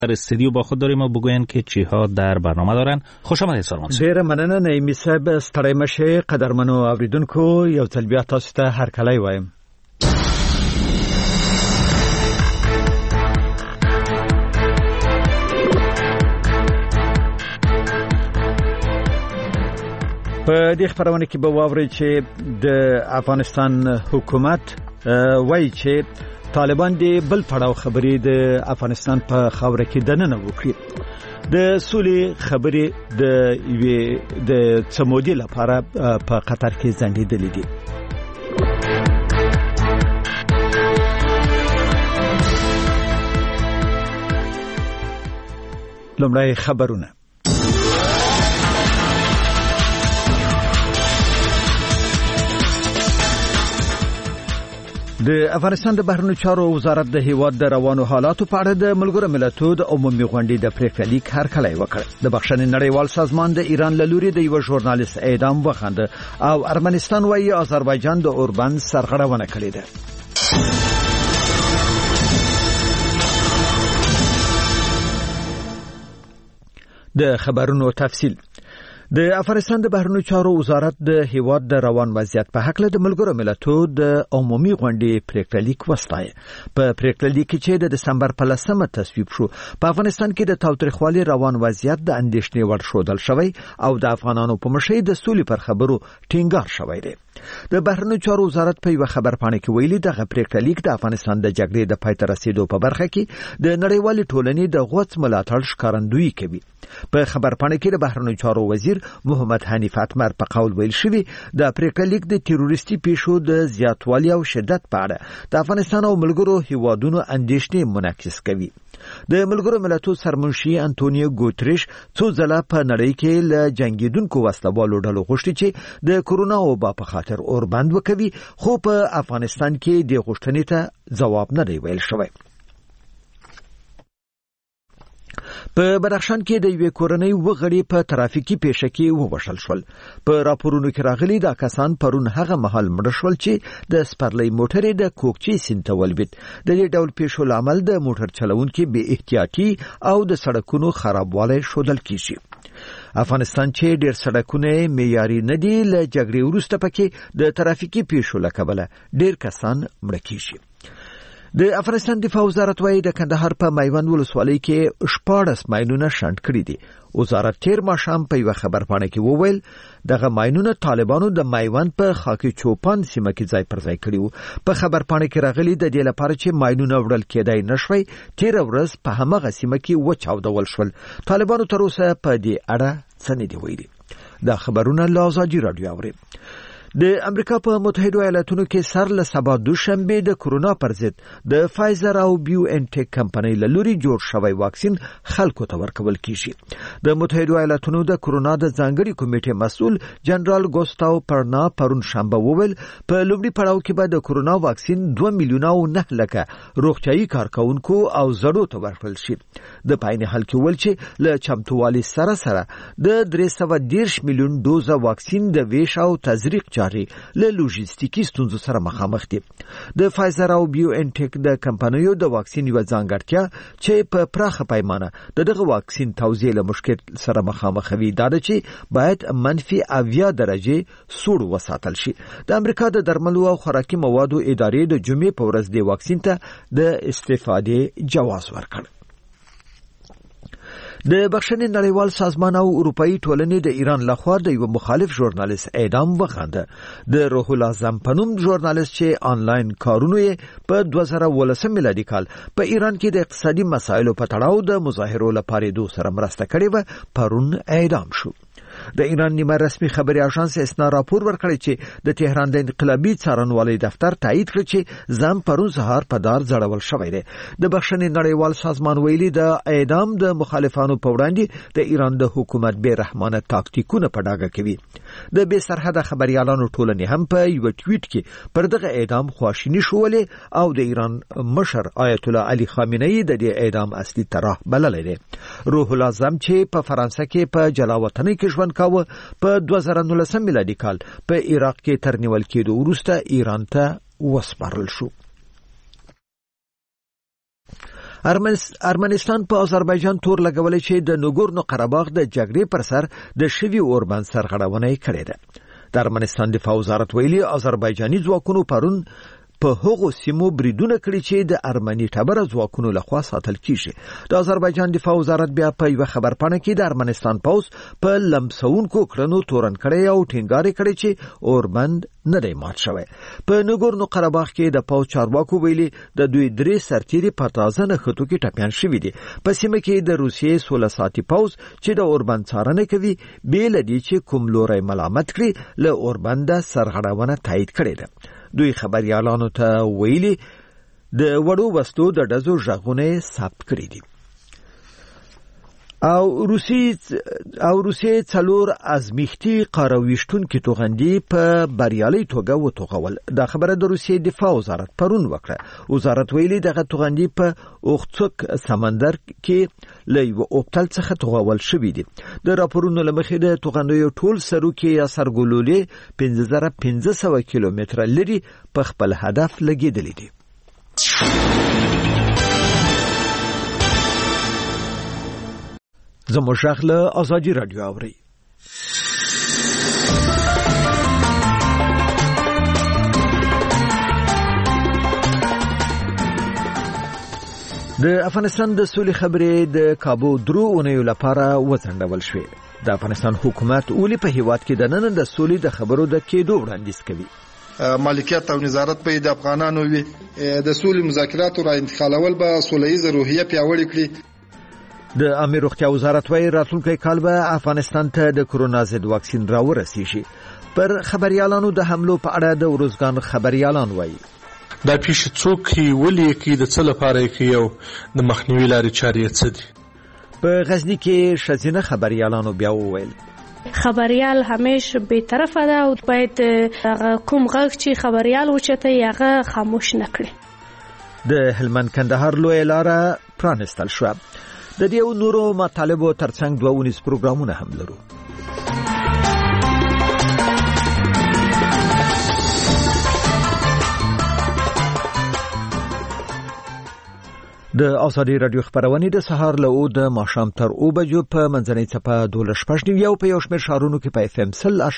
در استودیو با خود داریم و بگوین که چی ها در برنامه دارن. خوش آمدید سلمان. ډیر مننه نعیمی صاحب، ستړی مشه. قدرمنو اوریدونکو، یو ځل بیا تاسو ته هرکلی وایم. په دې خبرونه کې به واورئ چې د افغانستان حکومت وایي چې طالبان د بل پړاو خبرې د افغانستان په خاوره کې دننه وکړي. د سولې خبرې د څمودي لپاره په قطر کې ځنډېدلې دي. لومړی خبرونه. د افغانستان د بهرنیو چارو وزارت د هیواد د روانو حالاتو په اړه د ملګرو ملتونو د عمومي غونډې د پریکړې لیک هرکلی وکړ. د بخښنې نړیوال سازمان د ایران له لوري د یو ژورنالیست اعدام وخانده او ارمنستان وايي آذربایجان د اوربند سرغړونه کړې ده. د خبرونو تفصیل. د افغانستان د بهرنیو چارو وزارت د هیواد د روان وضعیت په حق له د ملګرو ملتونو د عمومي غونډې پریکړه لیک وستایه. په پریکړه لیک کې چې د دسمبر په 10مه تصویب شو، په افغانستان کې د تاوتریخوالي روان وضعیت د اندېښنې وړ ښودل شوی او د افغانانو په مشرۍ د سولې پر خبرو ټینګار شوی دی. د بهرنیو چارو وزارت په یو خبرپاڼه کې ویلي دغه پریکړه لیک د افغانستان د جګړې د پای ته رسیدو په برخه کې د نړیوالې ټولنې د غوڅ ملاتړ ښکارندویي کوي. په خبرپاڼه کې د بهرنیو چارو وزیر محمد حنیف اتمر په قول ویل شوی د پریکړه لیک د تروریستي پیښو د زیاتوالي او شدت په اړه د افغانستان او ملګرو هیوادونو اندېښنې منعکس کوي. د ملګرو ملتونو سرمنشي انټونیو ګوتریش څو ځله په نړۍ کې له جنگیدونکو وسلوالو ډلو غوښتي چې د کورونا وبا په خاطر اوربند وکوي، خو په افغانستان کې د غوښتنې ته ځواب نه دی ویل شوی. په بدخشان کې د یوې کورنۍ وغړي په ترافیکي پیښه کې ووژل شول. په راپورونو کې راغلي دا کسان پرون هغه مهال مړ شول چې د سپرلۍ موټر د کوکچې سیند ته ولوېد. د دې ډول پیښو لامل د موټر چلوونکو بې احتیاطي او د سړکونو خرابوالی ښودل کیږي. افغانستان چې ډېر سړکونه معیاري نه دي، له جګړې وروسته پکې د ترافیکي پیښو له کبله ډېر کسان مړه کیږي. د افغانستان دفاع وزارت وايي د کندهار په میوند ولسوالۍ کې 14 ماینونه شنډ کړي دي. وزارت تیر ماښام په یو خبرپاڼه کې وویل دغه ماینونه طالبانو د میوند په خاکي چوپان سیمه کې ځای پر ځای کړي وو. په خبرپاڼه کې راغلي د دې لپاره چې ماینونه وړل کېدای نشوي، تیر ورځ په همغه سیمه کې وچاودول شول. طالبانو تر اوسه په دې اړه څه نه دی ویلي. دا خبرونه له ازادي رادیو اوري. د امریکا په متحده ایالاتونو کې سر له سبا دوشنبه د کورونا پر ضد د فایزر او بیو ان ټیک کمپنۍ له لوري جوړ شوی واکسین خلکو ته ورکول کیږي. د متحده ایالاتونو د کورونا د ځانګړي کمیټې مسؤل جنرال ګوستاو پرنا پرون شنبه وویل په لومړي پړاو کې به د کورونا واکسین 2 میلیونه او 9 لکه روغتیايي کارکونکو او زړو ته ورکړل شي. د پاینې حل کې ول چې له چمتووالي سره د 310 میلیون دوزه واکسین د ویش او تزریق له لوجستیکي ستونزو سره مخامخ دي. د فایزر او بیو ان ټیک د کمپنیو د واکسین یو ځانګړتیا چې په پراخه پیمانه دغه واکسین توزیع له مشکل سره مخامخ وي دا چې باید -80 درجه سوړ وساتل شي. د امریکا د درملو او خوراکي موادو ادارې د جمعې په ورځ د واکسین ته د استفادې جواز ورکړ. د بخښنې نړیوال سازمان او اروپאי ټولنې د ایران لخوا د یو مخالف ژورنالیست اعدام وخانده. د روح العظم پنوم ژورنالیست چې آنلاین کارونه په 2018 میلادي کال په ایران کې د اقتصادي مسایلو په تړاو د مظاهرو لپاره دوه سره مرسته کړې و، پرون اعدام شو. د ایران نیمه رسمي خبري اژانس اسنا راپور ورکړی چې د تهران د انقلابي څارنوالۍ دفتر تایید کړ چې ځم پرون سهار په دار ځړول شوی دی. د بخښنې نړیوال سازمان ویلي د اعدام د مخالفانو په وړاندې د ایران د حکومت بے رحمانه تاکتیکونه په ډاګه کوي. د بې سرحده خبريالانو ټولنې هم په یو ټویټ کې پر دغه اعدام خواشینی شولې او د ایران مشر آیت الله علي خامنه‌ای د دې اعدام اصلي طرح بللی دی. روح العظم چې په فرانسه کې په جلاوطنۍ کې ژوند کاوه په 2019 میلادي کال په عراق کې تر نیول کېدو وروسته ایران ته وسپارل شو. ارمنستان په آذربایجان تور لګولې چې د نګورنو قرهباغ د جګړې پر سر د شوی اوربند سرغړونه کړې ده. د ارمنستان دفاع وزارت ویلي آذربایجاني ځواکونو پرون په هغو سیمو بریدونه کړي چې د ارمني ټبره ځواکونو لخوا ساتل کیږي. د آذربایجان دفاع وزارت بیا په یو خبرپاڼه کې د ارمنستان پوز په لمسونکو کړنو تورن کړي او ټینګار کړي چې اوربند نه دی مات شوی. په نګورنو قرهباغ کې د پوز چارواکو ویلي د دوی درې سرتیري په تازه نښتو کې ټپیان شوي دي. په سیمه کې د روسیې 16 ساعتي پوز چې د اوربند څارنه کوي بیل دي چې کوم لوري ملامت کړي له اوربند سرغړونه تایید کړي ده. دوی خبريالانو ته ویلي د وړو وستو د ډزو ژغونه ثبت کړی دي. او روسیې څلور ازمیختي قارویشتونکو توغندي په بریالي توګه وتوغول. دا خبره د روسیې دفاع وزارت پرون وکړه. وزارت ویلي دغه توغندي په اوختسک سمندر کې له یو اوبتل څخه توغول شوې دي. د راپورونو لمخې د توغندیو ټول سروکي یا سرګولولې 5500 کیلومتره لري په خپل هدف لګیدلې دي. زموږ شغله آزادی رادیو اوري. د افغانستان د سولې خبرې د کابو درو اونیو لپاره وځنډول شوې. د افغانستان حکومت اولی په هیواد کې د نن د سولې د خبرو د کېدو وړاندیز کوي. مالکیت او نظارت په د افغانانو وي. د سولې مذاکراتو را انتقالول به سوله‌ییزه روحیه پیاوړې کړي. د امنیت روغتیا وزارت وايي راتلونکي کال به افغانستان ته د کرونا ضد واکسین راورسیږي. پر خبريالانو د حملو په اړه د ورزګان خبريالان وايي دا پیښه څوک ولې کې د څه لپاره کې یو د مخنیوي لارې چارې څه دي. په غزنی کې شزینه خبريالانو بیا وویل خبريال همیشه به طرفه ده او باید کوم غږ چې خبريال وچته هغه خاموش نکړي. د هلمند کندهار لوی لاره پرانستل شو. د دې نورو مطالبو ترڅنګ 2 پروګرامونه هم لرو. د آزادی رادیو خبرونه د سهار له د ماښام تر 2 بجو په منځنۍ څپه 12 یو په یو شمېر شهرونو کې په FM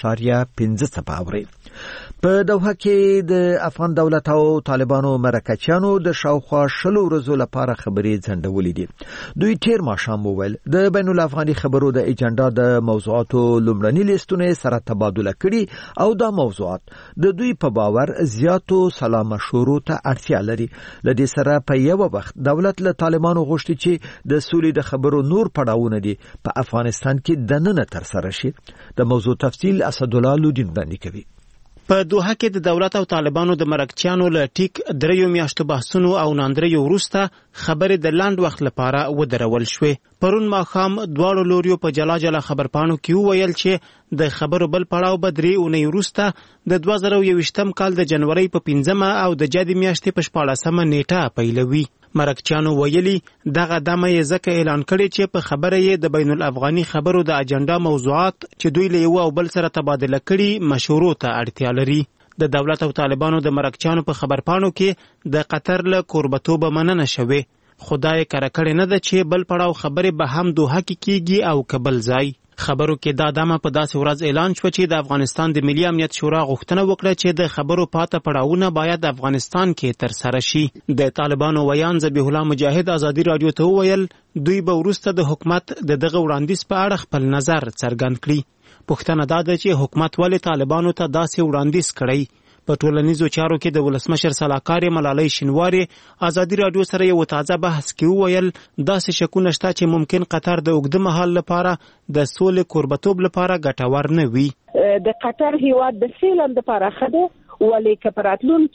0.5 څپه اوري. په دوحه کې د افغان دولت او طالبانو مرکچیانو د شاوخوا شلو ورځو لپاره خبري ځندولې دي. دوی تیر ماښام وویل د بین الافغاني خبرو د ایجنډا د موضوعاتو لومړني لیستونه سره تبادله کړي او دا موضوعات د دوی په باور زیاتو سلا مشورو ته اړتیا لري. لدې سره په یو وخت دولت له طالبانو غوښتي چې د سولې د خبرو نور پړاوونه دي په افغانستان کې دننه تر سره شي. د موضوع تفصیل اسدالله لودین باندې کوي. په دوحه کې د دولت او طالبانو د مرکچیانو له ټیک 3 میاشتو بحثونو او ناندریو وروسته خبرې د لاند وخت لپاره ودرول شوې. پرون ماښام دواړو لوریو په جلا جلا خبرپاڼو کې وویل چې د خبرو بل پړاو به 3 اونۍ وروسته د 2021 کال د جنوري په 15 او د جدي میاشتې په 14 نیټه پیلوي. مرکچیانو ویلي دغه دمه یې ځکه اعلان کړی چې په خبره یې د بین الافغاني خبرو د اجنډا موضوعات چې دوی له یو او بل سره تبادله کړي مشورو ته اړتیا لري. د دولت او طالبانو د مرکچیانو په خبرپاڼو کې د قطر له کوربتوب مننه شوه. خدای کړه کړي نه ده چې بل پړاو خبره به هم دوحه کې کیږي او کبل ځای. خبرو کې دا دمه په داسې ورځ اعلان شو چې د افغانستان د ملي امنیت شورا غوښتنه وکړه چې د خبرو پاته پړاوونه باید افغانستان کې تر سره شي. د طالبانو ویان ذبیح الله مجاهد آزادی رادیو ته وویل دوی به وروسته د حکومت دغه وړاندیز په اړه خپل نظر څرګند کړي. پوښتنه دا ده چې حکومت ولې طالبانو ته داسې وړاندیز کړی. په ټولنیزو چارو کې د ولسمشر سلاکار ملالۍ شینواری آزادی رادیو سره یو تازه بحث کې وویل داسې شکونه شته چې ممکن قطر د اوږده مهال لپاره د سولې کوربتوب لپاره ګټور نه وي. د قطر هیواد د سیلم لپاره خده ولې کپراتلون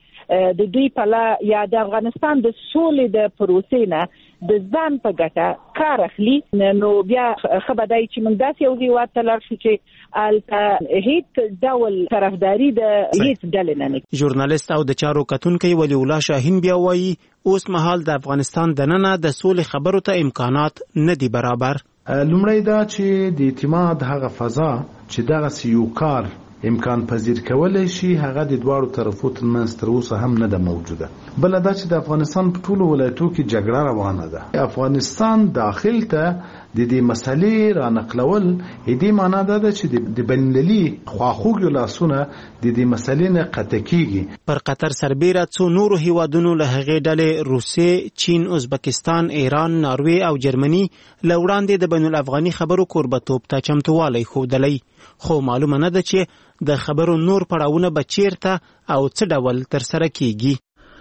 کې د دوی په یا د افغانستان د سولې د پروسې نه د ځان په ګټه کار اخلي. نو بیا خبردای چې موږ داسې یو هیواد ته لاړ شو چې الته هیڅ ډول طرفداري د هیڅ ډلې نه. ژورنالیست او د چارو کتونکي ولی الله شاهین بیا وایي اوس مهال د افغانستان دننه د سولې خبرو ته امکانات نه دي برابر. لومړی دا چې د اعتماد هغه فضا چې دغه یو کار امکان پذیر کولای شي هغه د دواړو طرفو ترمنځ تر اوسه هم نه ده موجوده. بل دا چې د افغانستان په ټولو ولایتو کې جګړه روانه ده. افغانستان داخل ته د دې مسلې را نقلول دې معنا ده چې د بین‌المللي خواخوږو لاسونه د دې مسلې نه قطع کیږي. پر قطر سربیره څو نورو هیوادونو له هغې ډلې روسیې، چین، ازبکستان، ایران، ناروې او جرمني له وړاندې د بین الافغاني خبرو کوربتوب ته چمتووالی ښودلی، خو معلومه نه ده چې د خبرو نور پړاوونه به چیرته او څه ډول ترسره کیږي.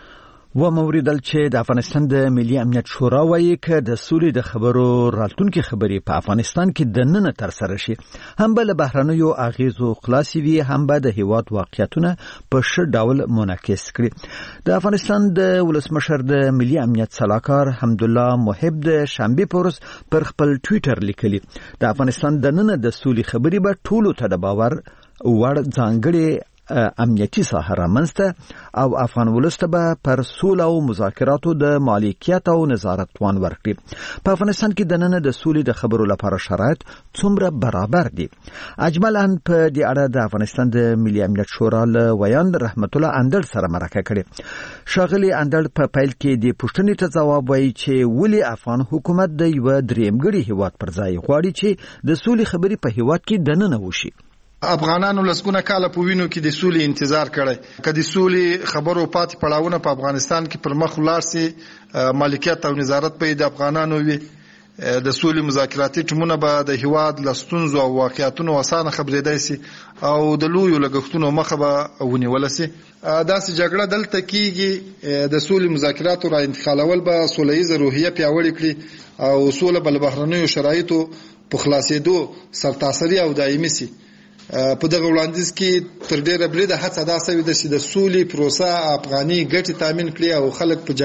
و موریدل چې د افغانستان د ملي امنیت شورا وایي که د سولې د خبرو راتلونکي خبرې په افغانستان کې دننه ترسره شي، هم به له بهرنیو اغیزو خلاصي وي، هم به د هیواد واقعیتونه په ښه ډول منعکس کړي. د افغانستان د ولسمشر د ملي امنیت سلاکار حمدالله محب د شنبې په ورځ پر خپل ټویټر لیکلي د افغانستان دننه د سولې خبرې به ټولو ته د باور وړ ځانګړي امنیتي ساحه رامنځته او افغان ولس ته به پر سوله او مذاکراتو د مالکیت او نظارت توان ورکړي. په افغانستان کې دننه د سولې د خبرو لپاره شرایط څومره برابر دي؟ اجمالاً په دې اړه د افغانستان د ملي امنیت شورا له ویاند رحمت الله اندړ سره مرکه کړې. ښاغلي اندړ په پیل کې د پوښتنې ته ځواب وایي چې ولې افغان حکومت د یو درېمګړي هیواد پر ځای غواړي چې د سولې خبرې په هیواد کې دننه وشي. افغانانو لسګونه کاله په وینو کې د سولې انتظار کړی. که د سولې خبرو پاتې پړاوونه په افغانستان کې پر مخ ولاړ سي، مالکیت او نظارت به د افغانانو وي، د سولې مذاکراتي ټیمونه به د هیواد له ستونزو او واقعیتونو اسانه خبرېدای سي او د لویو لګښتونو مخه به ونیول سي. داسې جګړه دلته کېږي، د سولې مذاکراتو را انتقالول به سوله ییزه روحیه پیاوړې کړي او سوله به له بهرنیو شرایطو په خلاصېدو سرتاسري او دایمي سي. په دغه وړاندیز کې تر ډیره بریده هڅه دا شوې ده چې د سولې پروسه افغاني ګټې تامین کړي او خلک په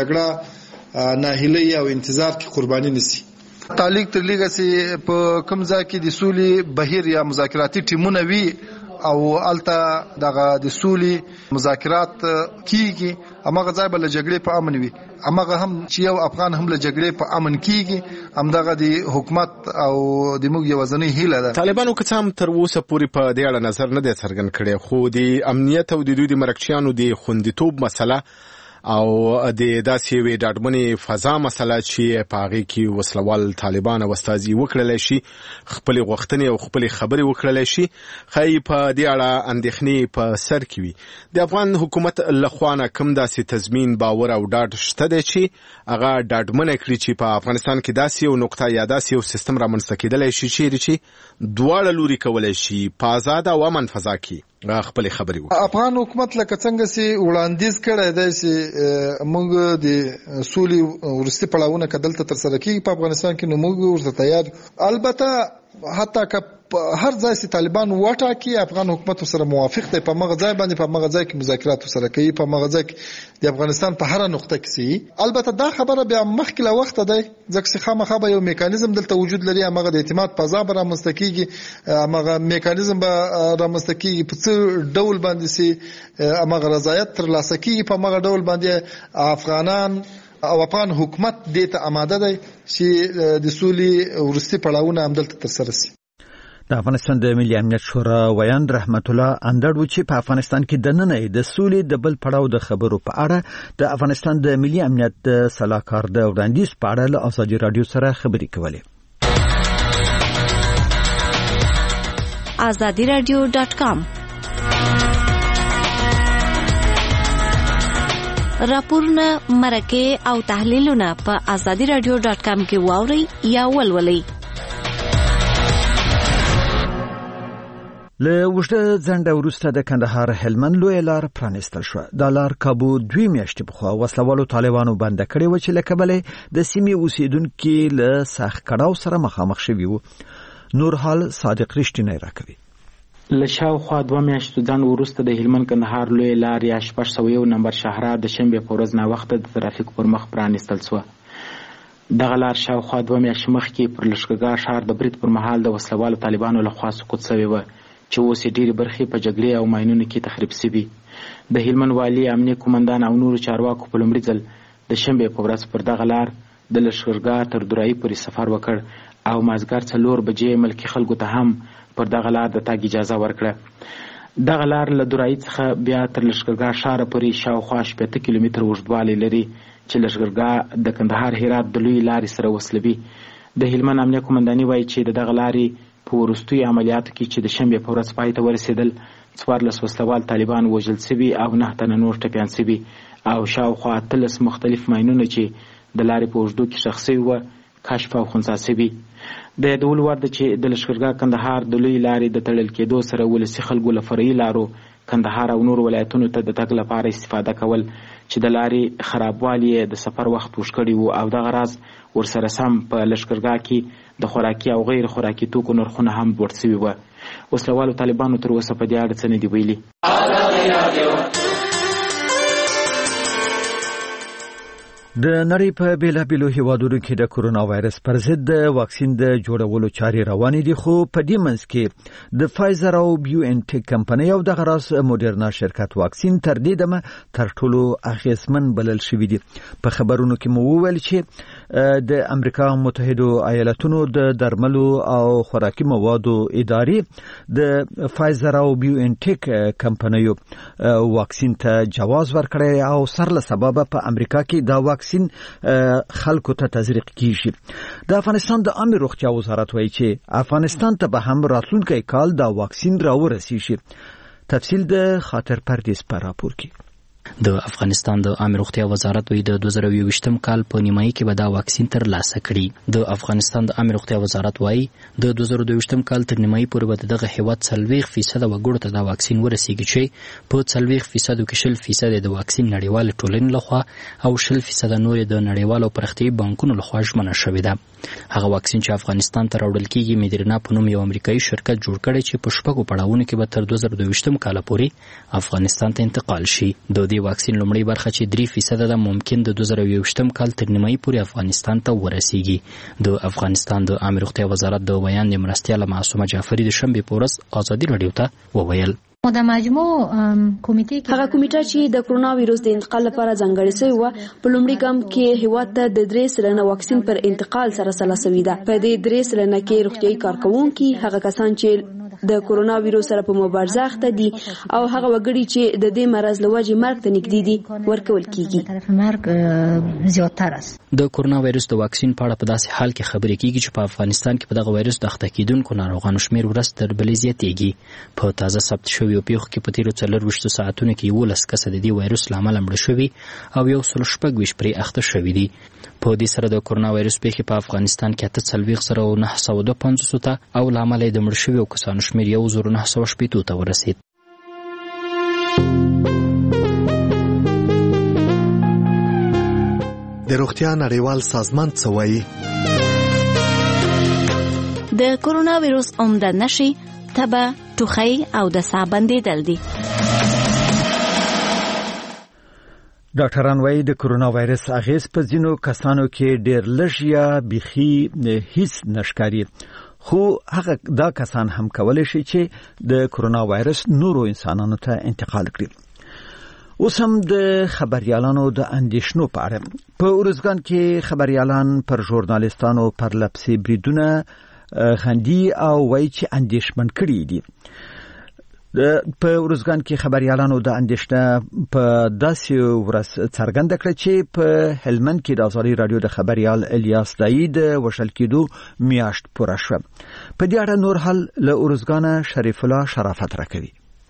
جګړه ناهیلۍ او انتظار کې قرباني نشي. تعلیق تر لږه سي په کوم ځای کې د سولې بهیر یا مذاکراتي ټیمونه وي او الته دغه د سولې مذاکرات کیږي، همغه ځای به له جګړې په امن وي. همغه هم چې یو افغان هم له جګړې په امن کیږي، همدغه د حکومت او د موږ یوازینۍ هیله ده. طالبانو که څه هم تر اوسه پورې په دې اړه نظر نه دی څرګند کړی، خو د امنیت او د دوی د مرکچیانو د خوندیتوب مسله او د داسې یوې ډاډمنې فضا مسله چې په هغې کې وسلوال طالبان او استازي وکړلی شي، خپلې غوښتنې او خپلې خبرې وکړلی شي، ښایي په دې اړه اندېښنې په سر کې وي. د افغان حکومت له خوا نه کوم داسې تضمین، باور او ډاډ شته دی چې هغه ډاډمنه کړي چې په افغانستان کې داسې یو نقطه یا داسې یو سیستم رامنځته کېدلی شي چیرې چې دواړه لوري کولی شي په ازاده او امن فضا کې خپل خبرې وکړي. افغان حکومت لکه څنګه چې وړاندیز کړی دی چې موږ د سولې وروستي پړاوونه که دلته ترسره کېږي په افغانستان کې، نو موږ ورته تیار. البته حتی که هر ځای چې طالبان وټاکي، افغان حکومت سره موافق دی په مغه ځای باندې، په مغه ځای کې مذاکرات سره کوي، په مغه ځای کې د افغانستان په هر نقطه کې سي. البته دا خبره بیا مخکې له وخته دی، ځکه چې خامخا به یو میکانیزم دلته وجود لري، هغه د اعتماد فضا به رامنځته کیږي، هغه میکانیزم به رامنځته کیږي په څه ډول باندې سي هغه رضایت ترلاسه کیږي، په هغه ډول باندې افغانان او افغان حکومت دې ته آماده دی چې د سولې وروستي پړاوونه هم دلته ترسره سي. د افغانستان د ملي امنیت شورا ویاند رحمت الله اندړ و چې په افغانستان کې دننه د سولې د بل پړاو د خبرو په اړه د افغانستان د ملي امنیت د سلاکار د وړاندیز په اړه له ازادي رادیو سره خبرې کولې. azadiradio.com راپورونه، مرکې او تحلیلونه په azadiradio.com کې واورئ یا ولولئ. له اوږده ځنډه وروسته د کندهار هلمند لویه لار پرانیستل شوه. دا لار کابو 2 میاشتې پخوا وسلوالو طالبانو بنده کړې وه چې له کبله د سیمې اوسیدونکي له سخت کړاو سره مخامخ شوي وو. نورحال صادق رښتینی راکوي. له شاوخوا 2 میاشتو ځنډ وروسته د هلمند کندهار لویه لار یا 601 نمبر شهرار د شنبې په ورځ ناوخته د ترافیک پر مخ پرانیستل شوه. دغه لار شاوخوا 2 میاشتې مخکې پر لښکرګاه ښار د برید پر مهال د وسلوالو طالبانو لخوا سقوط شوې وه چې اوس یې ډېرې برخې په جګړې او ماینونو کې تخریب شوي. د هلمند والي، امنیه قومندان او نورو چارواکو په لومړي ځل د شنبې په ورځ پر دغه لار د لښکرګاه تر درایي پورې سفر وکړ او مازدیګر 4 بجې ملکي خلکو ته هم پر دغه لار د تګ اجازه ورکړه. دغه لار له دورایي څخه بیا تر لښکرګاه ښاره پورې شاوخوا 80 کیلومتره اوږدوالی لري چې لښکرګاه د کندهار هرات د لویې لارې سره وصلوي. د هلمند امنیه قومنداني وایي چې د دغه لارې په وروستیو عملیاتو کې چې د شنبې په ورځ پای ته ورسېدل 14 وسلوال طالبان وژل سوي او 9 تنه نور ټپیان سوي او شاوخوا 13 مختلف ماینونه چې د لارې په اوږدو کې ښخ سوي وه کشف او خنثی سوي. د یادولو وړ ده چې د لښکرګاه کندهار د لویې لارې د تړل کېدو سره ولسي خلکو له فرعي لارو کندهار او نور ولایتونو ته د تګ لپاره استفاده کول چې د لارې خرابوالی د سفر وخت اوږد کړی و او دغه راز ورسره سم په لښکرګاه کې د خوراکي او غیر خوراکي توکو نرخونه هم لوړ سوي وه. وسلوالو طالبانو تر اوسه په دې اړه څه نه دي ویلي. د نړۍ په بیلابیلو هیوادونو کې د کورونا وایرس پر ضد د واکسین د جوړولو چارې روانې دي، خو په دې منځ کې د فایزر او بیو ان ټیک کمپنۍ او دغه راز موډرنا شرکت واکسین تر دې دمه تر ټولو اغیزمن بلل شوي دي. په خبرونو کې مو وویل چې د امریکا متحده ایالاتونو د درملو او خوراکي موادو ادارې د فایزر او بیو ان ټیک کمپنیو واکسین ته جواز ورکړی او سر له سببه په امریکا کې دا واکسین خلکو ته تزریق کیږي. د افغانستان د عامه روغتیا وزارت وایي چې افغانستان ته به هم راتلونکی کال دا واکسین راورسیږي. تفصیل د خاطر پردیس په راپور کې. د افغانستان د عامه روغتیا وزارت وایي د 2022م کال په نیمایي کې به دا واکسین ترلاسه کړي. د افغانستان د عامه روغتیا وزارت وایي د 2022م کال تر نیمایي پورې به دغه هیواد 40% وګړو ته دا واکسین ورسیږي چې په 40% کې 60% د واکسین نړیوال ټولنې لخوا او 60% نور د نړیوالو پرختیايي بانکونو لخوا ژمنه شوې ده. هغه واکسین چې افغانستان ته راوړل کیږي مدرنا په نوم یو امریکایي شرکت جوړ کړی چې په شپږو پړاوونو کې به تر 2022م کال پورې افغانستان ته انتقال شي. د دې واکسین لومړی برخه چې 3% ده ممکن د 2022م کال تر نیمایي پورې افغانستان ته ورسیږي. د افغانستان د عامه روغتیا وزارت د بیان د مرستیاله معصومه جعفری د شنبې په ورځ ازادي رادیو ته وویل د مجموع کمیټه هغه کمیټه چې د کرونا وایرس د انتقال لپاره ځانګړې شوې و په لومړي ګام کې هیواد ته د 3% واکسین پر انتقال سره سلا شوې ده. په دې 3% کې روغتيایي کارکونکي هغه کسان چې د کرونا وایرس سره په مبارزه اخته دي او هغه وګړي چې د دې مرز له وجې مرګ ته نږدې دي ورکول کیږي. طرف مرګ زیاتره است. د کرونا وایرس د واکسین په اړه په داسې حال کې خبرې کیږي چې په افغانستان کې په دغه وایرس د اخته کیدونکو ناروغانو شمیر ورځ تر بلې زیاتېږي. په تازه ثبت شویو پیښو کې په تیرو 24 ساعتونو کې 11 کسه د دې وایرس له امله مړه شوي او 126 پرې اخته شوي دي. په دې سره د کرونا وایرس پیښې په افغانستان کې 48,952 ته او له امله د مړه شویو کسانو شمیر 1,980 ته ورسید. د روغتیا نړیوال سازمان څه وایي؟ د کرونا وایرس عمده نښې تبه، ټوخی او د ساه بندېدل دي. ډاکټران وایي د کرونا وایرس اغیز په ځینو کسانو کې ډېر لږ یا بیخي هیڅ نشکاري، خو هغه دا کسان هم کولای شي چې د کرونا وایرس نورو انسانانو ته انتقال کړي. اوس هم د خبريالانو د اندېښنو په اړه په ورځګان کې خبريالان پر ژورنالستانو پر لپسې بریدونه خندي او وایي چې اندېښمن کړي دي. په ورځګان کې خبريالانو د اندېښنه په داسې ورځ څرګنده کړه چې په هلمند کې د ازادي رادیو د خبريال الیاس دایی د وشل کېدو میاشت پوره شوه. په دې اړه نور حل له ورځګانه شریف الله شرافت راکوي.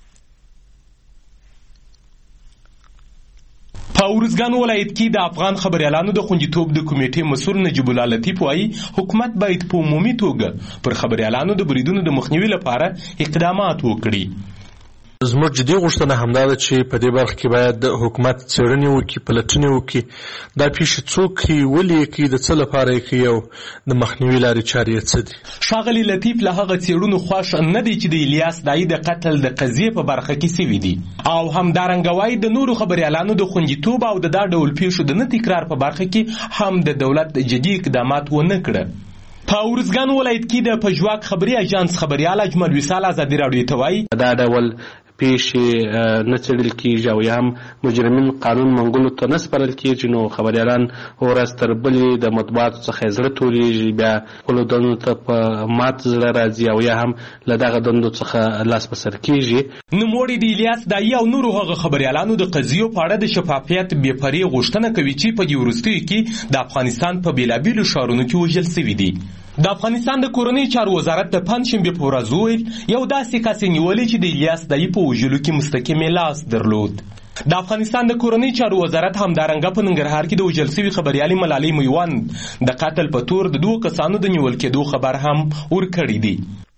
په ورځګان ولایت کې د افغان خبريالانو د خوندیتوب د کمیټې مسؤل نجیب الله لطیف وایي حکومت باید په عمومي توګه پر خبريالانو د بریدونو د مخنیوي لپاره اقدامات وکړي. زموږ جدي غوښتنه همدا ده چې په دې برخه کې باید حکومت څېړنې وکړي، پلټنې وکړي، دا پیښې څوک کوي، ولې یې کوي، د څه لپاره یې کوي او د مخنیوي لارې چارې یې څه دي. ښاغلي لطیف له هغه څېړنو خوښ نه دی چې د الیاس دایی د قتل د قضیې په برخه کې سوي دي او همدارنګه وایي د نورو خبريالانو د خوندیتوب او د دا ډول پیښو د نه تکرار په برخه کې هم د دولت جدي اقدامات ونه کړه. په ورځګان ولایت کې د پژواک خبري اژانس خبريال اجمل وصال ازادي راډیو ته وایي دا ډول پیښې نه څېړل کېږي او یا هم مجرمین قانون منګولو ته نه سپارل کېږي، نو خبریالان ورځ تر بلې د مطبوعاتو څخه زړه تورېږي، بیا خپلو دندو ته په مات زړه راځي او یا هم له دغه دندو څخه لاس په سر کېږي. نوموړي د الیاس دایي او نورو هغه خبریالانو د قضیو په اړه د شفافیت بېپرې غوښتنه کوي چې په دې وروستیو کې د افغانستان په بېلابېلو ښارونو کې وژل سوي دي. د افغانستان د کورنۍ چارو وزارت د پنجشنبې په ورځ وویل یو داسې کس یې نیولی چې د الیاس دایي په وژلو کې مستقیم لاس درلود. د افغانستان د کورنۍ چارو وزارت همدارنګه په ننګرهار کې د وژل سوي خبریالې ملالۍ میوند د قتل په تور د 2 کسانو د نیول کېدو خبر هم ورکړی دی.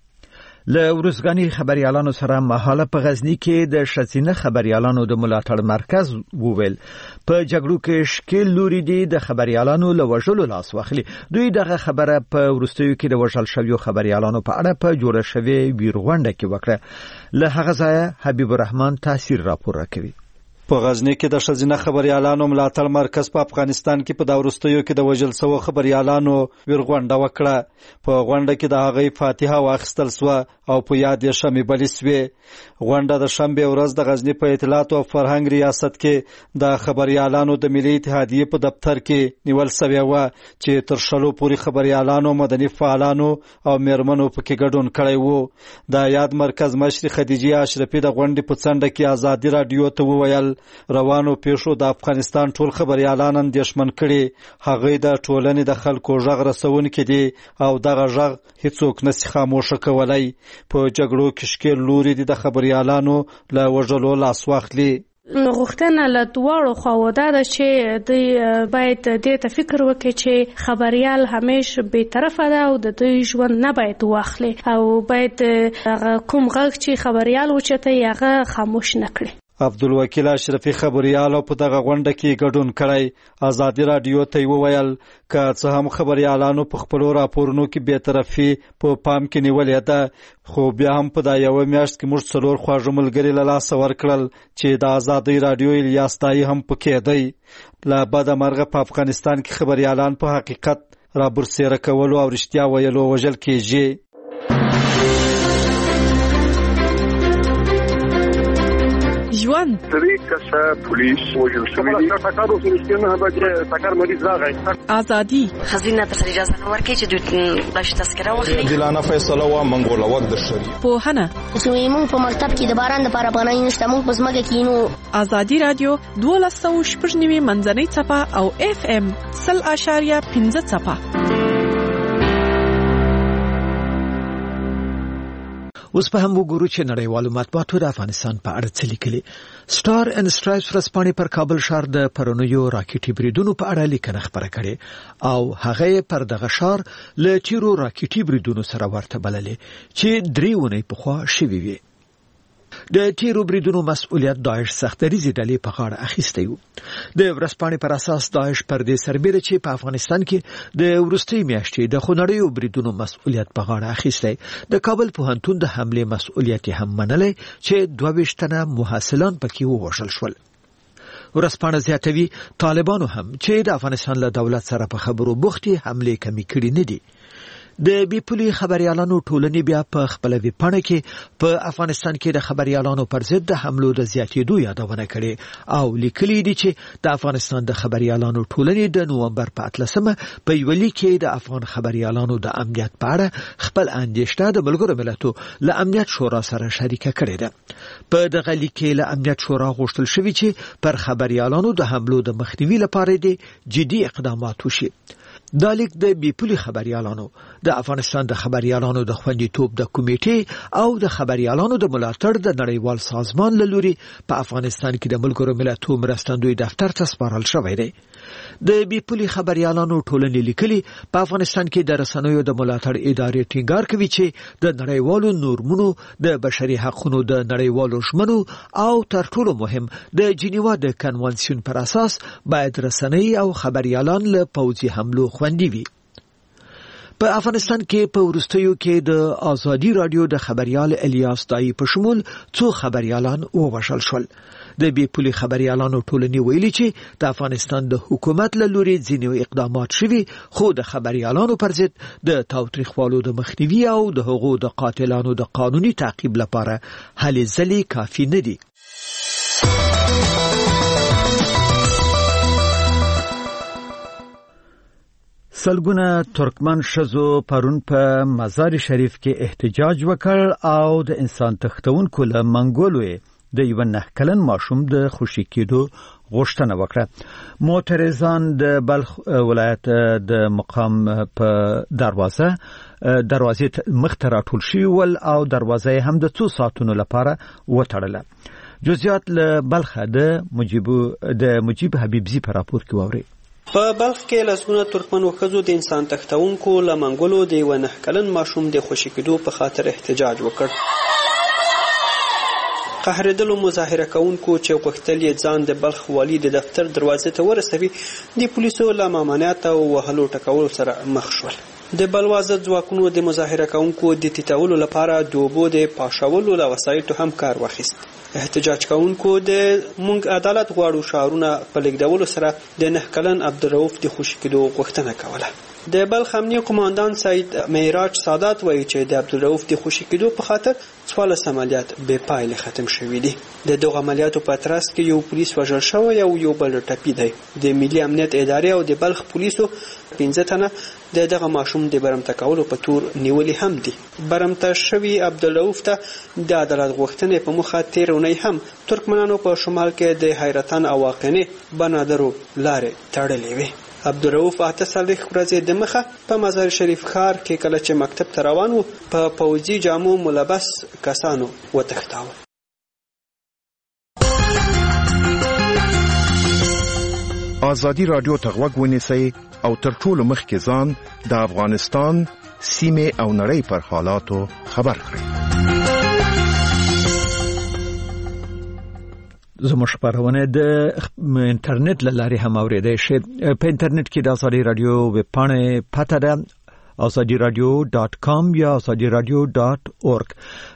له ورځګاني خبريالانو سره مهاله په غزنی کې د شزینه خبريالانو د ملاتړ مرکز وویل په جګړو کې شکل لوري دي د خبريالانو له وژلو لاس واخلي. دوی دغه خبره په ورستیو کې د وژل شویو خبريالانو په اړه په جوړه شوی ویرغونډه کې وکړه. له هغه ځایه حبیب الرحمن تاثیر راپور کوي. په غزنی کې د شزینه خبريالانو ملاتړ مرکز په افغانستان کې په داورستیو کې د وژل شوو خبريالانو ویرغونډه وکړه. په غونډه کې د هغې فاتحه واخیستل سوه او په یاد یې شمې بلې سوې. غونډه د شنبې ورځ د غزنی په اطلاعات او فرهنګ ریاست کې د خبريالانو د ملي اتحادیې په دفتر کې نیول سوې وه چې تر 100 پورې خبريالانو، مدني فعالانو او میرمنو پکې ګډون کړی وو. د یاد مرکز مشر خدیجه اشرفي د غونډې په څنډه کې ازادي رادیو ته وویل روانو پیښو د افغانستان ټول خبريالان اندېښمن کړي. هغوی د ټولنې د خلکو غږ رسونکي دي او دغه غږ هیڅوک نشي خاموشه کولی. په جګړو کې شکل لوري دي د خبريالانو له وژلو لاس واخلي. غوښتنه له دواړو خواو دا ده چې دوی باید دې ته فکر وکړي چې خبريال همیشه بی‌طرفه ده او د دوی ژوند نه باید واخلي او باید کوم غږ چې خبريال اوچتوي هغه خاموش نه کړي. عبدالوکیل اشرفي خبريال په دغه غونډه کې ګډون کړی. ازادي رادیو ته وویل که څه هم خبريالانو په خپلو راپورونو کې بی‌طرفي په پام کې نیولې ده، خو بیا هم په دا یوه میاشت کې موږ 4 خواږه ملګري له لاسه ورکړل چې د ازادي رادیو الیاس دایي هم پکې دی. له بده مرغه په افغانستان کې خبريالان په حقیقت رابرسېره کولو او رښتیا ویلو وژل کېږي. ژوند سری کسه پولیس وژل شوی دی. ټاکارو سره نه به ټاکار مریض راغی. ازادي خزینه ته اجازه نه ورکړي چې دوی باش تذکره واخلي. جلانه فیصله و منګوله وخت د شری پوهنه چې موږ په مکتب کې د باران لپاره پناه نشته، موږ په ځمکه کې نو. ازادي رادیو 12.9 منځنۍ څپه او FM 0.5 څپه. اوس په هم وګورو چې نړیوالو مطبوعاتو د افغانستان په اړه څه لیکلي. سٹار اینڈ سټرایپس ورځپاڼې پر کابل ښار د پرونیو راکټي بریدونو په اړه لیکنه خپره کړې او هغه پر دغه ښار له چیرو راکټي بریدونو سره ورته بللې چې 3 ونې پخوا شوي وي. د تیرو بریدونو مسؤلیت داعش سختریزي ډلې په غاړه اخیستی و. د ورځپاڼې پر اساس داعش پر دې سربېره چې په افغانستان کې د وروستۍ میاشتې د خونړیو بریدونو مسؤلیت په غاړه اخیستی. د کابل پوهنتون د حملې مسؤلیت هم منلی چې 22 تنه محصلان پکې ووژل شول. ورځپاڼه زیاتوي طالبانو هم چې د افغانستان له دولت سره په خبرو بوختي حملې کمی کړي نه دي. د بیپولي خبريالانو ټولنې بیا په خپل ویبپاڼه کې په افغانستان کې د خبريالانو پر ضد د حملو د زیاتېدو یادونه کړې او لیکلي دي چې د افغانستان د خبريالانو ټولنې د نومبر په 18 په یو لیک کې د افغان خبريالانو د امنیت په اړه خپل اندېښنه د ملګرو ملتونو له امنیت شورا سره شریکه کړې ده. په دغه لیک کې له امنیت شورا غوښتل شوی چې پر خبريالانو د حملو د مخنیوي لپاره د جدي اقدامات وشي. دا لیک د بیپولي خبريالانو، د افغانستان د خبريالانو د خوندیتوب د کمیټې او د خبريالانو د ملاتړ د نړیوال سازمان له لوري په افغانستان کې د ملګرو ملتونو مرستندوی دفتر ته سپارل شوی دی. د بیپولي خبريالانو ټولنې لیکلي په افغانستان کې د رسنیو د ملاتړ ادارې ټینګار کوي چې د نړیوالو نورمونو، د بشري حقوقو د نړیوالو ژمنو او تر ټولو مهم د جنیوا د کنوانسیون پر اساس باید رسنۍ او خبريالان له پوځي حملو خوندي وي. په افغانستان کې په وروستیو کې د آزادي رادیو د خبريال الیاس دای په شمول څو خبريالان ووژل شول. د بي پولي خبريالانو ټولنې ویلي چې د افغانستان د حکومت له لوري ځینې اقدامات شوي، خو د خبريالانو پر ضد د تاوتریخوالو د مخنیوي او د حقوقو د قاتلانو د قانوني تعقیب لپاره هلې ځلې کافي نه دي. سلګونه ترکمن شزو پرون په مزار شریف کې احتجاج وکړ او د انسان تختونکو له منګولوي د یو 9 کلن ماشوم د خوشی کېدو غوښتنه وکړه. معترضان د بلخ ولایت د مقام په دروازې مخ ته راټول شوي ول او دروازه هم د 2 ساعتونو لپاره وتړله. جزئیات له بلخ د مجيب حبیبزي په راپور کې واوري. په بلخ کې لسګونه ترکمن وښځو د انسان تختونکو له منګولو د یو 9 کلن ماشوم د خوشی کېدو په خاطر احتجاج وکړ. قهرېدلو مظاهره کوونکو چې غوښتل یې ځان د بلخ والي د دفتر دروازې ته ورسوي، د پولیسو له ممانعت او وهلو ټکولو سره مخ شول. د بلوازه ځواکونو د مظاهره کوونکو د ټیټولو لپاره د اوبو د پاشولو له وسایلو هم کار واخیست. احتجاج کوونکو د مونږ عدالت غواړو شعارونه په لیکدولو سره د 9 کلن عبدالرؤف د خوشی کېدو غوښتنه کوله. د بلخ امنیه قوماندان سید معراج سادات وایي چې د عبدالرؤف د خوشی کېدو په خاطر 14 عملیات بې پایلې ختم شوي دي. د دغه عملیاتو په ترڅ کې یو پولیس وژل شوی او یو بل ټپي دی. د ملي امنیت ادارې او د بلخ پولیسو 15 تنه د دغه ماشوم د برمته کولو په تور نیولې هم دي. برمته شوی عبدالرؤف ته د عدالت غوښتنې په مخه تیر اونۍ هم ترکمنانو په شمال کې د حیرتان او واقعي بنادرو لارې تړلې وي. عبدالرؤف 48 ورځې د مخه په مزار شریف ښار کې کله چې مکتب ته روان و په پوځي جامو ملبس کسانو وتښتاوه. آزادی رادیو ته غوږ ونیسئ او تر ټولو مخکې ځان د افغانستان سیمې او نړۍ پر حالاتو خبر کړئ. زموږ خبرونه د انټرنیټ له لارې هم اوریدای شئ. په انټرنیټ کې د آزادي رادیو ویب پاڼه پته ده azadiradio.com یا azadiradio.org.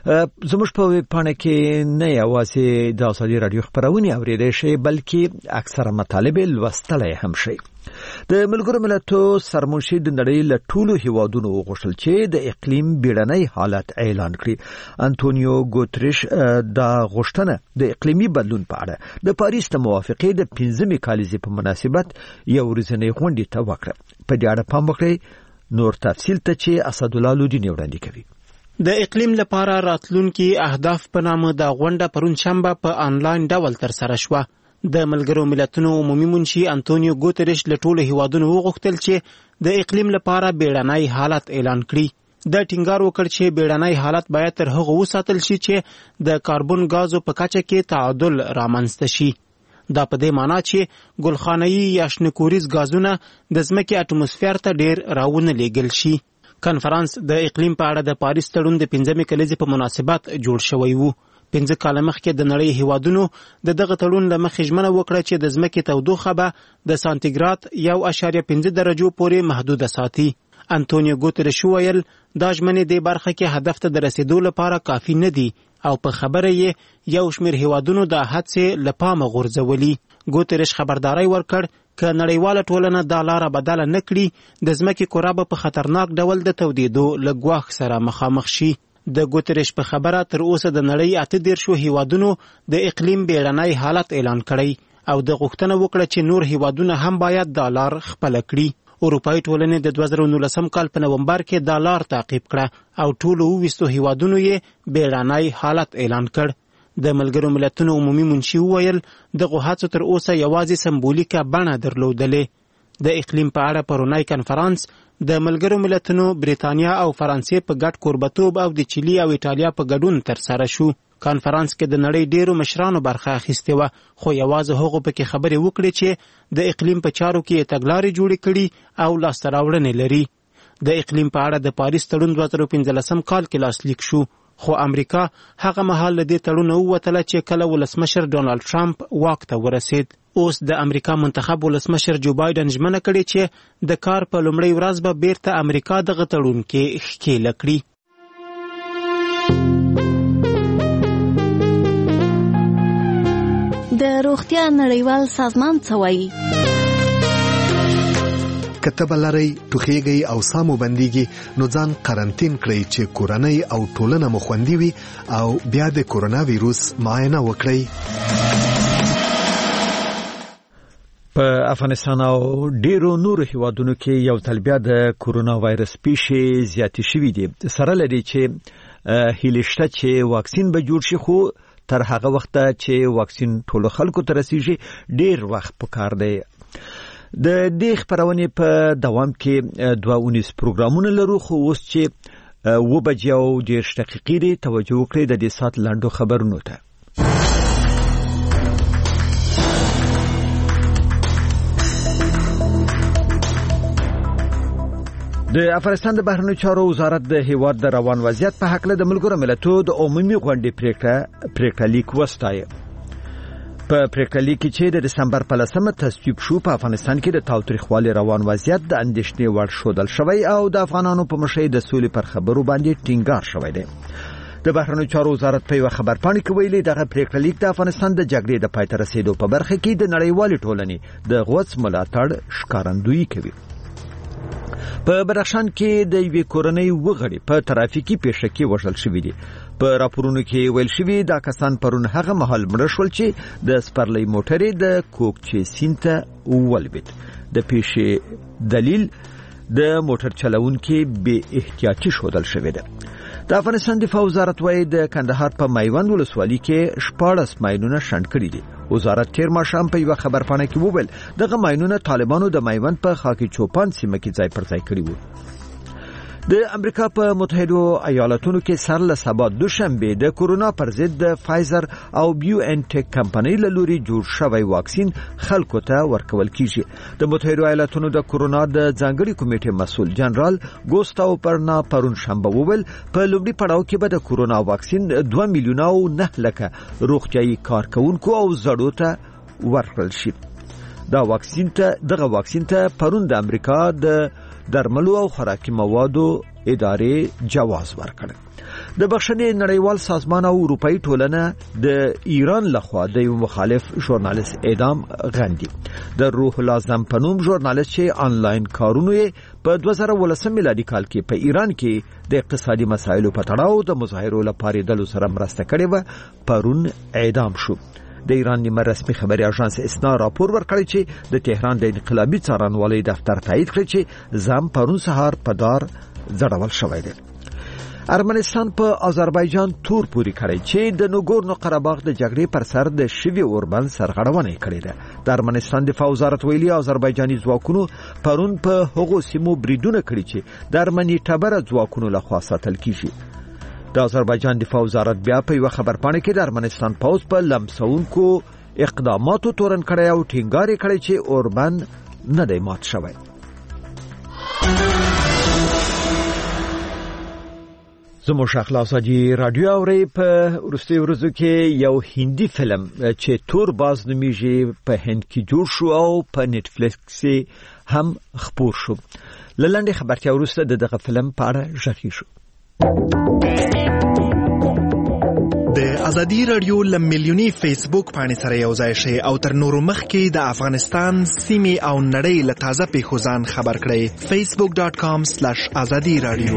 زموږ په ویب پاڼه کې نه یوازې د آزادي رادیو خبرونه اوریدای شئ بلکې اکثره مطالب لوستلای هم شئ. د ملګرو ملتونو سرمنشي د نړۍ له ټولو هیوادونو وغوښتل چې د اقلیم بیړنی حالت اعلان کړي. انټونیو ګوتریش دا غوښتنه د اقلیمي بدلون په اړه د پاریس د موافقې د 15مې کالیزې په مناسبت یو ورځنی غونډه ته وکړه. په دې اړه پام وکړئ. نور تفصیل ته چې اسد الله لودین وړاندې کوي. د اقلیم لپاره راتلونکي اهداف په نامه د غونډه پرون شنبه په آنلاین ډول تر سره شوه. د ملګرو ملتونو عمومي منشي انټونیو ګوتریش له ټولو هیوادونو وغوښتل چې د اقلیم لپاره بیړنی حالت اعلان کړي. د ټینګار وکړ چې بیړنی حالت باید تر هغه وساتل شي چې د کاربن غازو په کچه کې تعادل رامنځته شي. دا په دې معنی چې ګلخانه‌يي یا شنکوریز غازونه د ځمکې اټموسفیر ته ډیر راونه لیږل شي. کنفرانس د اقلیم په اړه د پاریس تړون د 15مې کلیزې په مناسبت جوړ شوی وو. 15 کال مخکې د نړۍ هیوادونو د دغه تړون له مخې ژمنه وکړه چې د ځمکې تودوخه به د سانتیګراد 1.5 درجو پورې محدوده ساتي. انټونیو ګوتریش ویل دا ژمنې د برخه کې هدف ته د رسیدو لپاره کافي نه دي او په خبره یې یو شمېر هیوادونو د هڅې له پامه غورځولي. ګوتریش خبرداري ورکړ که نړیواله ټولنه دا لاره بدله نه کړي د ځمکې کره به په خطرناک ډول د تودېدو له ګواښ سره مخامخ شي. د ګوتریش په خبره تر اوسه د نړۍ 18 هیوادونو د اقلیم بیړنی حالت اعلان کړی او د غوښتنه وکړه چې نور هیوادونه هم باید دا لار خپل کړي. اروپایي ټولنې د 2019 کال په نومبر کې دا لار تعقیب کړه او ټولو 20 هیوادونو یې بیړنی حالت اعلان کړ. د ملګرو ملتونو عمومي منشي ویل دغه هڅو تر اوسه یوازې سمبولیکه بڼه درلودلې. د اقلیم په اړه پرونی کنفرانس د ملګرو ملتونو بریتانیا او فرانسې په ګډ کوربتوب او د چیلي او ایټالیا په ګډون تر سره شو. کانفرانس کې د نړۍ ډیرو مشرانو برخه اخیستې وه، خو یوازې هغو پکې خبرې وکړې چې د اقلیم په چارو کې تګلارې جوړې کړي او لاسته راوړنې لري. د اقلیم په اړه د پاریس تړون 2015 کال کې لاسلیک شو، خو امریکا هغه مهال له دې تړون ووتله چې کله ولسمشر ډونالد ټرمپ واک ته ورسید. اوس د امریکا منتخب ولسمشر جو بایدن ژمنه کړې چې د کار په لومړۍ ورځ به بیرته امریکا دغه تړون کې ښکېله کړي. د روغتیا نړیوال سازمان څه وایي؟ که تبه لرئ، ټوخیږئ او ساه مو بندیږي، نو ځان قرنطین کړئ چې کورنۍ او ټولنه مو خوندي وي او بیا د کورونا ویروس معاینه وکړئ. په افغانستان او ډیرو نورو هیوادونو کې یو ځل بیا د کورونا وایرس پیښې زیاتې شوې دي. سره لري چې هیله شته چې واکسین به جوړ شي، خو تر هغه وخت چې واکسین ټولو خلکو ته رسیږي ډیر وخت پکار دی. د دې خبرونه په دوام کې 2 پروګرامونه لرو، خو اوس چې 2:10 دقیقې توجه وکړئ د دې سات لاندو خبرونو ته. د افغانستان د بهرنیو چارو وزارت د هیواد د روان وضعیت په حق له د ملګرو ملتونو د عمومي غونډې پریکړه لیک وستایي. په پریکړه لیک کې چې د دسمبر په 10 تصویب شو، په افغانستان کې د تاوتریخوالي روان وضعیت د اندېښنې وړ ښودل شوی او د افغانانو په مشرۍ د سولې پر خبرو باندې ټینګار شوی دی. د بهرنیو چارو وزارت په یو خبرپاڼه کې ویلي دغه پریکړه لیک د افغانستان د جګړې د پای ته رسیدو په برخه کې د نړیوالې ټولنې د غوڅ ملاتړ ښکارندویي کوي. په بدخشان کې د یوې کورنۍ وګړي په ترافیکي پیښه کې وژل شوي دي. په راپورونو کې ویل شوي دا کسان پرون هغه مهال مړه شول چې د سپرلۍ موټرې د کوکچې سیند ته ولوېد. د پیښې دلیل د موټر چلوونکي بې احتیاطي ښودل شوی دی. د افغانستان دفاع وزارت وايي د کندهار په میوند ولسوالۍ کې 14 ماینونه شنډ کړي دي. وزارت تیر ماښام په یو خبرپاڼه کې وویل دغه ماینونه طالبانو د میوند په خاکی چوپان سیمه کې ځای پر ځای کړي وو. د امریکا په متحده ایالاتونو کې سر له سبا دوشنبه د کورونا پر ضد د فایزر او بیو ان ټیک کمپنۍ له لوري جوړ شوی واکسین خلکو ته ورکول کیږي. د متحده ایالاتونو د کورونا د ځانګړي کمیټې مسؤل جنرال ګوستاو پرنا پرون شنبه وویل په لومړي پړاو کې به د کورونا واکسین 2 میلیونه او 9 لکه روغتیايي کارکونکو او زړو ته ورکړل شي. دغه واکسین ته پرون د امریکا د درملو او خوراکي موادو ادارې جواز ورکړ. د بخښنې نړیوال سازمان او اروپאי ټولنه د ایران لخوا د یو مخالف ژورنالیست اعدام غندي. د روح لازم پنوم ژورنالیست چې آنلاین کارونه په 2019 میلادي کال کې په ایران کې د اقتصادي مسایلو په تړاو د مظاهرو لپاره دلو سره مرسته کړې و پرون اعدام شو. د ایران نیمه رسمي خبري اژانس اسنا راپور ورکړی چې د تهران د انقلابي څارنوالۍ دفتر تایید کړی چې زم پرون سهار په دار ځړول شوی دی. ارمنستان په آذربایجان تور پوری کړی چې د نګورنو قرهباغ د جګړې پر سر د شوی اوربند سرغړونه کړې ده. د ارمنستان دفاع وزارت ویلي آذربایجاني ځواکونو پرون په هغو سیمو بریدونه کړي چې د ارمني ټبره ځواکونو لخوا ساتل کیږي. د آذربایجان دفاع وزارت بیا په یو خبرپاڼه کې د ارمنستان پوځ په لمسونکو اقداماتو تورن کړی او ټینګار کړی چې اوربند نه دی مات شوی. زموږ اخلاصي رادیو اوري په وروستیو ورځو کې یو هندي فلم چې تور باز نومیږي په هند کې جوړ شو او په نتفلیکس هم خپور شو. لنډه خبرتیا وروسته دغه فلم په اړه ژغوري شو. د ازادي رادیو لملیونی فیسبوک باندې سره یو ځای شي او تر نورو مخکې د افغانستان سیمې او نړۍ له تازه پیښو ځان خبر کړئ. facebook.com/azadi radio.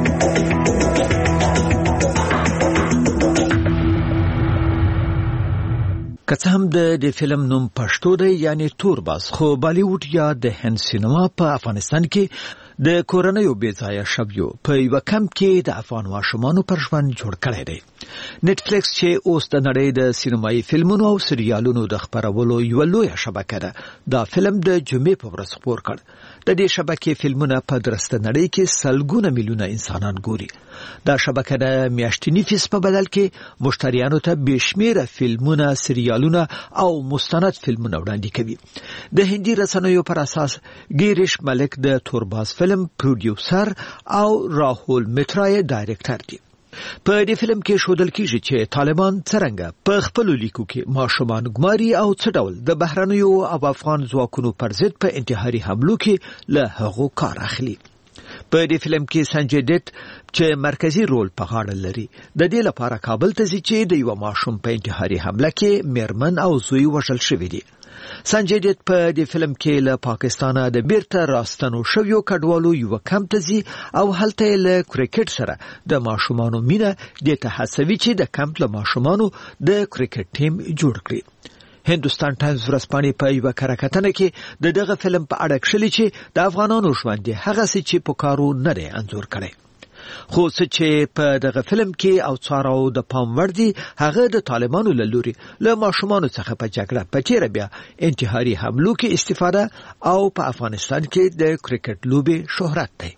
که څه هم د فلم نوم پښتو دی یعنی تورباز، خو بالیوډ یا د هند سینما په افغانستان کې د کورنیو بیځایه شویو په یو کم کې د افغان ماشومانو پر ژوند جوړ کړی دی. نتفلیکس چې اوس د نړۍ د سینمایي فلمونو او سریالونو د خبرولو یو لویه شبکه ده، دا فلم د جمعې په ورځ خپور کړ. د دې شبکې فلمونه په درسته نړۍ کې سلګونه میلیونه انسانان ګوري. دا شبکه د میاشتنی فیس په بدل کې مشتریانو ته بشمیره فلمونه، سریالونه او مستند فلمونه وړاندې کوي. د هندي رسنیو پر اساس ګیریش ملک د تورباز فلم پروډیوسر او راهول مترای ډایرکټر دی. په دې فلم کې ښودل کیږي چې طالبان څرنګه په خپل لیکو کې ماشومان ګماري او څه ډول د بهرنیو او افغان ځواکونو پر ضد په انتحاري حملو کې له هغو کار اخلي. په دې فلم کې سنجي دت چې مرکزی رول په غاړه لري د دې لپاره کابل ته ځي چې د یو ماشوم په انتحاري حمله کې میرمن او زوی وژل شوی دي. سنجي دت په دې فلم کې له پاکستانه د بیرته راستنو شویو کډوالو یو کمپ ته ځي او هلته له کرکټ سره د ماشومانو مینه د تحسوي چې د کمپ له ماشومانو د کرکټ ټیم جوړ کړي. هندوستان ټایمز ورځپاڼې په یو کارکتنه کې د دغه فلم په اړه کښلي چې د افغانانو ژوند دی هغه څه چې په کارو نه دی انځور کړي. خو څه چې په دغه فلم کې او څارو د پام وړ دي هغه د طالبانو له لوري له ماشومانو څخه په جګړه په تیره بیا انتحاري حملو کې استفاده او په افغانستان کې د کرکټ لوبې شهرت دی.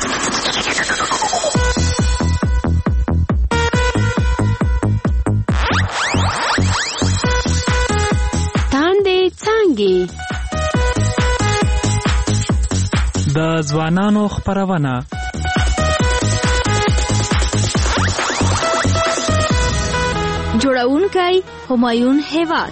د ځوانانو خپرونه جوړونکی همایون هیواد.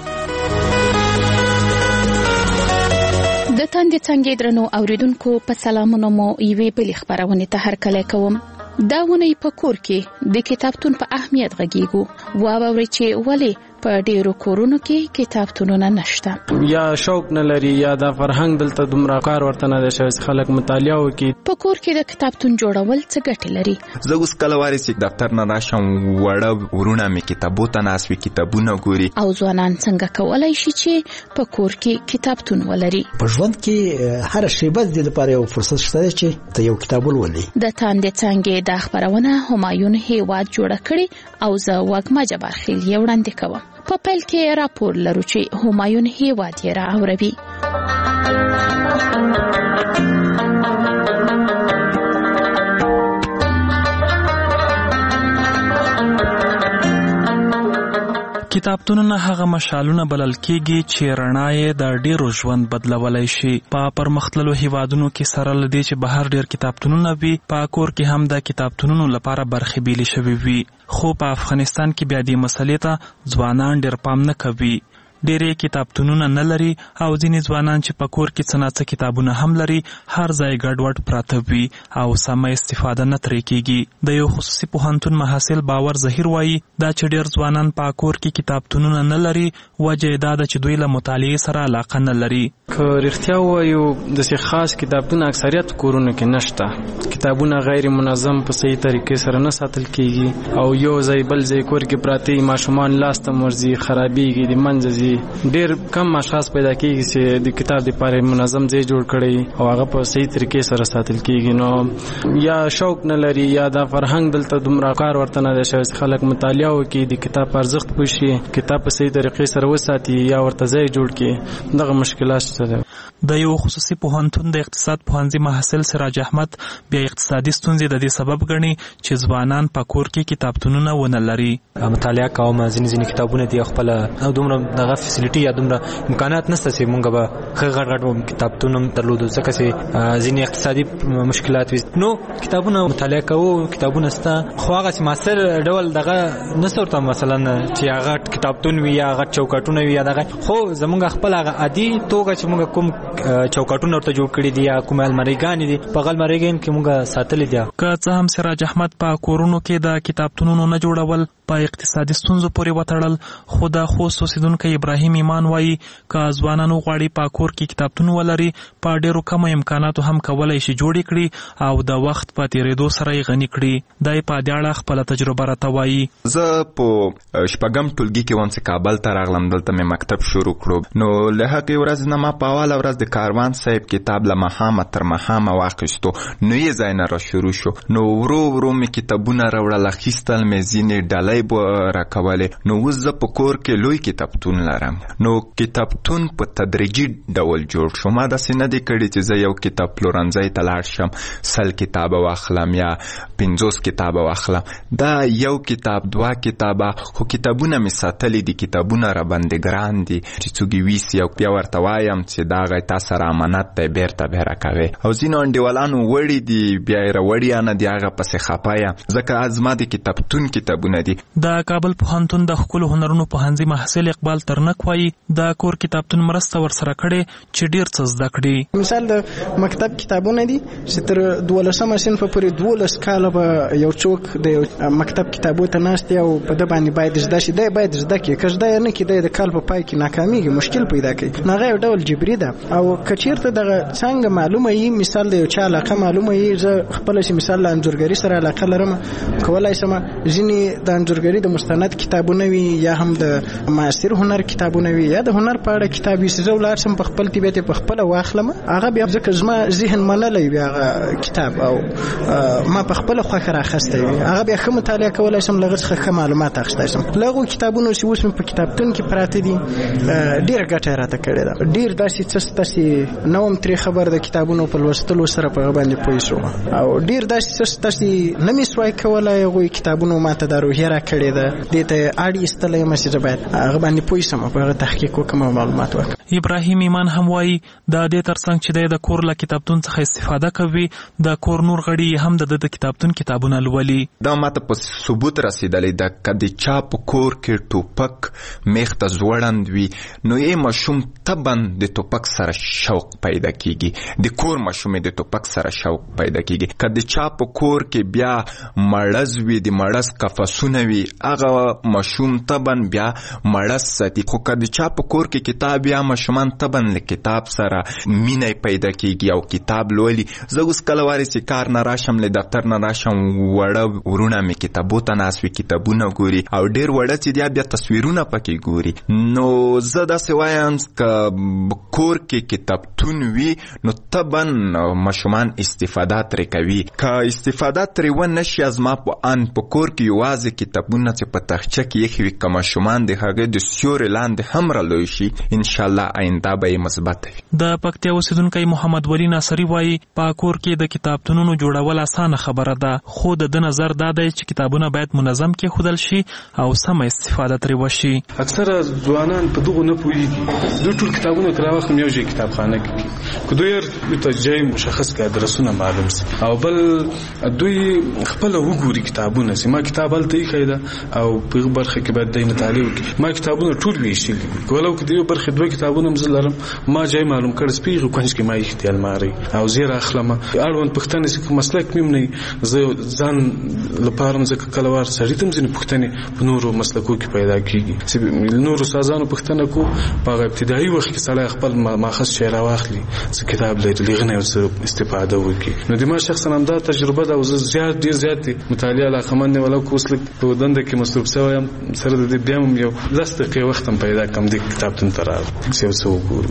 د تاندې څنګه درنو اوریدونکو په سلامونو مو یوې بلې خبرونه ته هرکلی کوم. دا ونی په کور کې د کتابتون په اهمیت غږیږو. واورئ چې ولې په ډیرو کورونو کې کتابتونونه نشته. یا شوق نه لري یا د فرهنګ دلته دومره کار ورته نه دی شوی خلک مطالعه وکړي. په کور کې د کتابتون جوړول څه ګټې لري؟ زه اوس کله واري چې دفتر نه راشم وړه ورونه مې کتابو ته ناست وي کتابونه ګوري. او ځوانان څنګه کولی شي چې په کور کې کتابتون ولري؟ په ژوند کې هر شیبه د لپاره یو فرصت شته چې ته یو کتاب ولولې. د تاندې څنګه د خبرونه همایون هیواد جوړ کړي او زه وګما جبار خیل یې وړاندې کوم. په پیل کې راپور لرو چې همایون هیواد یې راوړي. کتابتونونه هغه مشالونه بلل کیږي چې رڼا یې د ډیرو ژوند بدلولای شي. په پرمختللو هیوادونو کې سره لدی چې بهر ډیر کتابتونونه وي په کور کې هم د کتابتونونو لپاره برخې بیلې شوی وي. خو په افغانستان کې بیا دې مسلې ته ځوانان ډیر پام نه کوي. ډېرې کتابتونونه نه لري او ځینې ځوانان چې په کور کې څه ناڅه کتابونه هم لري هر ځای ګډوډ پراته وي او سمه استفاده نه ترې کیږي. د یو خصوصي پوهنتون محصل باور ظهیر وایي دا چې ډېر ځوانان په کور کې کتابتونونه نه لري وجه یې دا ده چې دوی له مطالعې سره علاقه نه لري. که رښتیا ووایو داسې خاص کتابتون اکثریت کورونو کې نشته. کتابونه غیر منظم په صحیح طریقې سره نه ساتل کیږي او یو ځای بل ځای کور کې پراته ماشومان لاس ته ورځي خرابېږي د منځ ډیر کم اشخاص پیدا کیږي چې د کتاب لپاره منظم ځای جوړ کړي او هغه په صحیح طریقې سره ساتل کیږي. نو یا شوق نه لري یا د فرهنګ دلته دومره کار ورته نه دی شوی خلک مطالعه وکړي د کتاب ارزښت پوښي کتاب په صحیح طریقې سره وساتي یا ورته ځای جوړ کړي. دغه مشکلات شته. د یو خصوصي پوهنتون د اقتصاد پوهنځي محصل سراج احمد بیا اقتصادي ستونزې د دې سبب ګڼي چې ځوانان په کور کې کتابتونونه ونه لري. مطالعه کوم ځینې کتابونه دي خپل او دومره دغه فیسیلیټي یا دومره امکانات نشته چې مونږ به غړ کتابتون درلودو ځکه چې ځینې اقتصادي مشکلات وي. نو کتابونه مطالعه کوو کتابونه ستا خو هغه چې ماستر ډول دغه نسورته مثلا چې هغه کتابتون وي یا هغه چوکاټونه وي یا دغه خو زمونږ خپل هغه عادي توګه چې مونږ کوم چوکاټونه ورته جوړ کړي دي یا کوم المریګانې دي په غلمریګان کې مونږ ساتلې دي. که څه هم سراج احمد په کورونو کې د کتابتونونو نه جوړول په اقتصادي ستونزو پورې وتړل خو د خوست اوسیدونکی ابراهیم ایمان وایي که ځوانانو غواړي په کور کې کتابتون ولري په ډیرو کمو امکاناتو هم کولی شي جوړ کړي او د وخت په تیریدو سره یې غني کړي. دی په دې اړه خپله تجربه راته وایي. زه په شپږم ټولګي کې وم چې کابل ته راغلم دلته مې مکتب شروع کړو نو له هغې ورځې نه ما په اوله ورځ د کاروان صاحب کتاب له ماښامه تر ماښامه واخیستو نو یې ځای نه را شروع شو نو ورو ورو مې کتابونه راوړل اخیستل مې ځینې ډالۍ صاحب راکولې. نو اوس زه په کور کې لوی کتابتون لرم. نو کتابتون په تدریجي ډول جوړ شو. ما داسې نه دی کړی چې زه یو کتاب پلورنځی ته لاړ شم 100 کتابه واخلم یا 50 کتابه واخلم. دا یو کتاب 2 کتابه خو کتابونه مې ساتلي دي. کتابونه را باندې ګران دي چې څوک ویسي او بیا ورته وایم چې دا غي تاسو سره امانت دی بیرته به راکوي. او ځینو انډیوالانو وړي دي بیا یې راوړي نه دی هغه پسې خپایا ځکه ازما د کتابتون کتابونه دي. د کابل پوهنتون د ښکلو هنرونو پوهنځي محصل اقبال ترنک وایي د کور کتابتون مرسته ورسره کړې چې ډیر څه زده کړي. مثال د مکتب کتابونه دي چې تر 12مه صنف پورې 12 کاله به یو څوک د مکتب کتابو ته ناست او په د باندې باید زده شي. دا باید زده کړي که زده نه کړي د کال په پای کې ناکامیږي مشکل پیدا کوي. هغه یو ډول جبري ده. او کچیرته دغه څنګه معلومه یي مثال د یو چا علاقه معلومه یي زه خپل شي مثال له انځورګری سره علاقه لرم کولای شم ځینې د انځورګری د مستند کتابونه وي یا هم د معاصر هنر کتابونه وي یا د هنر په اړه کتاب وي زه ولر سم په خپل طبيعت په خپل واخلم هغه بیا ځکه زما ذهن منلې وي هغه کتاب او ما په خپل خوخه راخسته وي هغه بیا کوم مطالعه کولای شم لږ څه معلومات اخستای شم. لغو کتابونه چې اوس په کتابتون کې پراته دي ډیر ګټه راته کړې ده. ډیر داسې څه نوم ترې خبر د کتابونو په لوستلو سره په باندې پوه شو او ډیر داسې نمی سوای کولای غوي کتابونو ماته د روحیه را کړې ده د ته اړ استلې مسیج باید هغه باندې پوه شم په تحقیق وکم او معلومات وکم. ابراهیم ایمان هم وایي د دې ترڅنګ چې د کور له کتابتون څخه استفاده کوي د کور نور غړي هم د کتابتون کتابونه لولي. دا ماته په ثبوت رسیدلې ده کدي چا په کور کې ټوپک میخته زوړند وي نو یې مشوم تبن د ټوپک سره شوق پیدا کیږي. د کور مشوم د ټوپک سره شوق پیدا کیږي. کدي چا په کور کې بیا مړز وي د مړز قفسونه وي هغه مشوم تبن بیا مړز ساتي. خو کدي چا په کور کې کتاب یا مشومان تبن له کتاب سره مینه پیدا کیږي او کتاب لولي. زه اوس کله واري چې کار نه راشم له دفتر نه راشم وړه ورونه می کتابو ته ناسوي کتابونه ګوري او ډیر وړه چې بیا تصویرونه پکې ګوري. نو زه دا سوایم ک کور کې کتابتون وي نو تبن مشومان استفاده ترې کوي. که استفاده ترې و نشي از ما په ان په کور کې یوازې کتابونه چې په تخچه کې یخوي که مشومان د هغه د سیوري لاندې هم رالوی شي ان شاء الله آینده به مثبت وي. د پکتیا اوسیدونکی محمد ولی ناصری وایي په کور کې د کتابتونونو جوړول اسانه خبره ده خو د نظر دا دی چې کتابونه باید منظم کې خودل شي او سم استفاده ترې وشي. اکثره ځوانان په دغه نه پوهیږي. دوی ټول کتابونه تر واخلم یو ځای کتابخانه کې که دوی ته ځای مشخص کړي ادرسونه معلوم سي او بل دوی خپل وګوري کتابونه سي ما کتاب هلته یې خیده او په برخه کې باید د مطالعه وکړي. ما کتابونه ټول ویشل ولو که دیو برخه دوه کتابونه مزل لرم ما ځای معلوم کړ سپیغه کوښښ کې ما اختیال ماري او زیر اخلم اړوند پښتنه چې مسلک مم نه ځان لپاره مزه کله وار سړی تم ځنه پښتنه په نورو مسلکو کې پیدا کیږي چې نورو سازانو پښتنه کو په ابتدایي وخت کې سړی خپل ماخذ شعر واخلي چې کتاب لغنه او استفاده وکړي. نو د ما شخصا هم دا تجربه ده او زیات ډیر زیات مطالعه علاقمند نه ولو کوسلک په دنده کې مصروف شوم سره د دې بیا یو لسته وخت هم پیدا کم د کتابتون تر څو وګورم.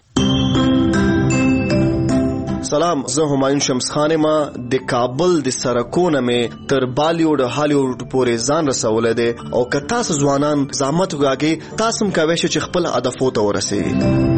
سلام زه همایون شمس خان ما د کابل د سرکونه مې تر بالیوډ هالیوډ پورې ځان رسولې ده او که تاسو ځوانان زحمت وکړئ تاسو هم کوئ چې خپل هدفو ته ورسیږئ.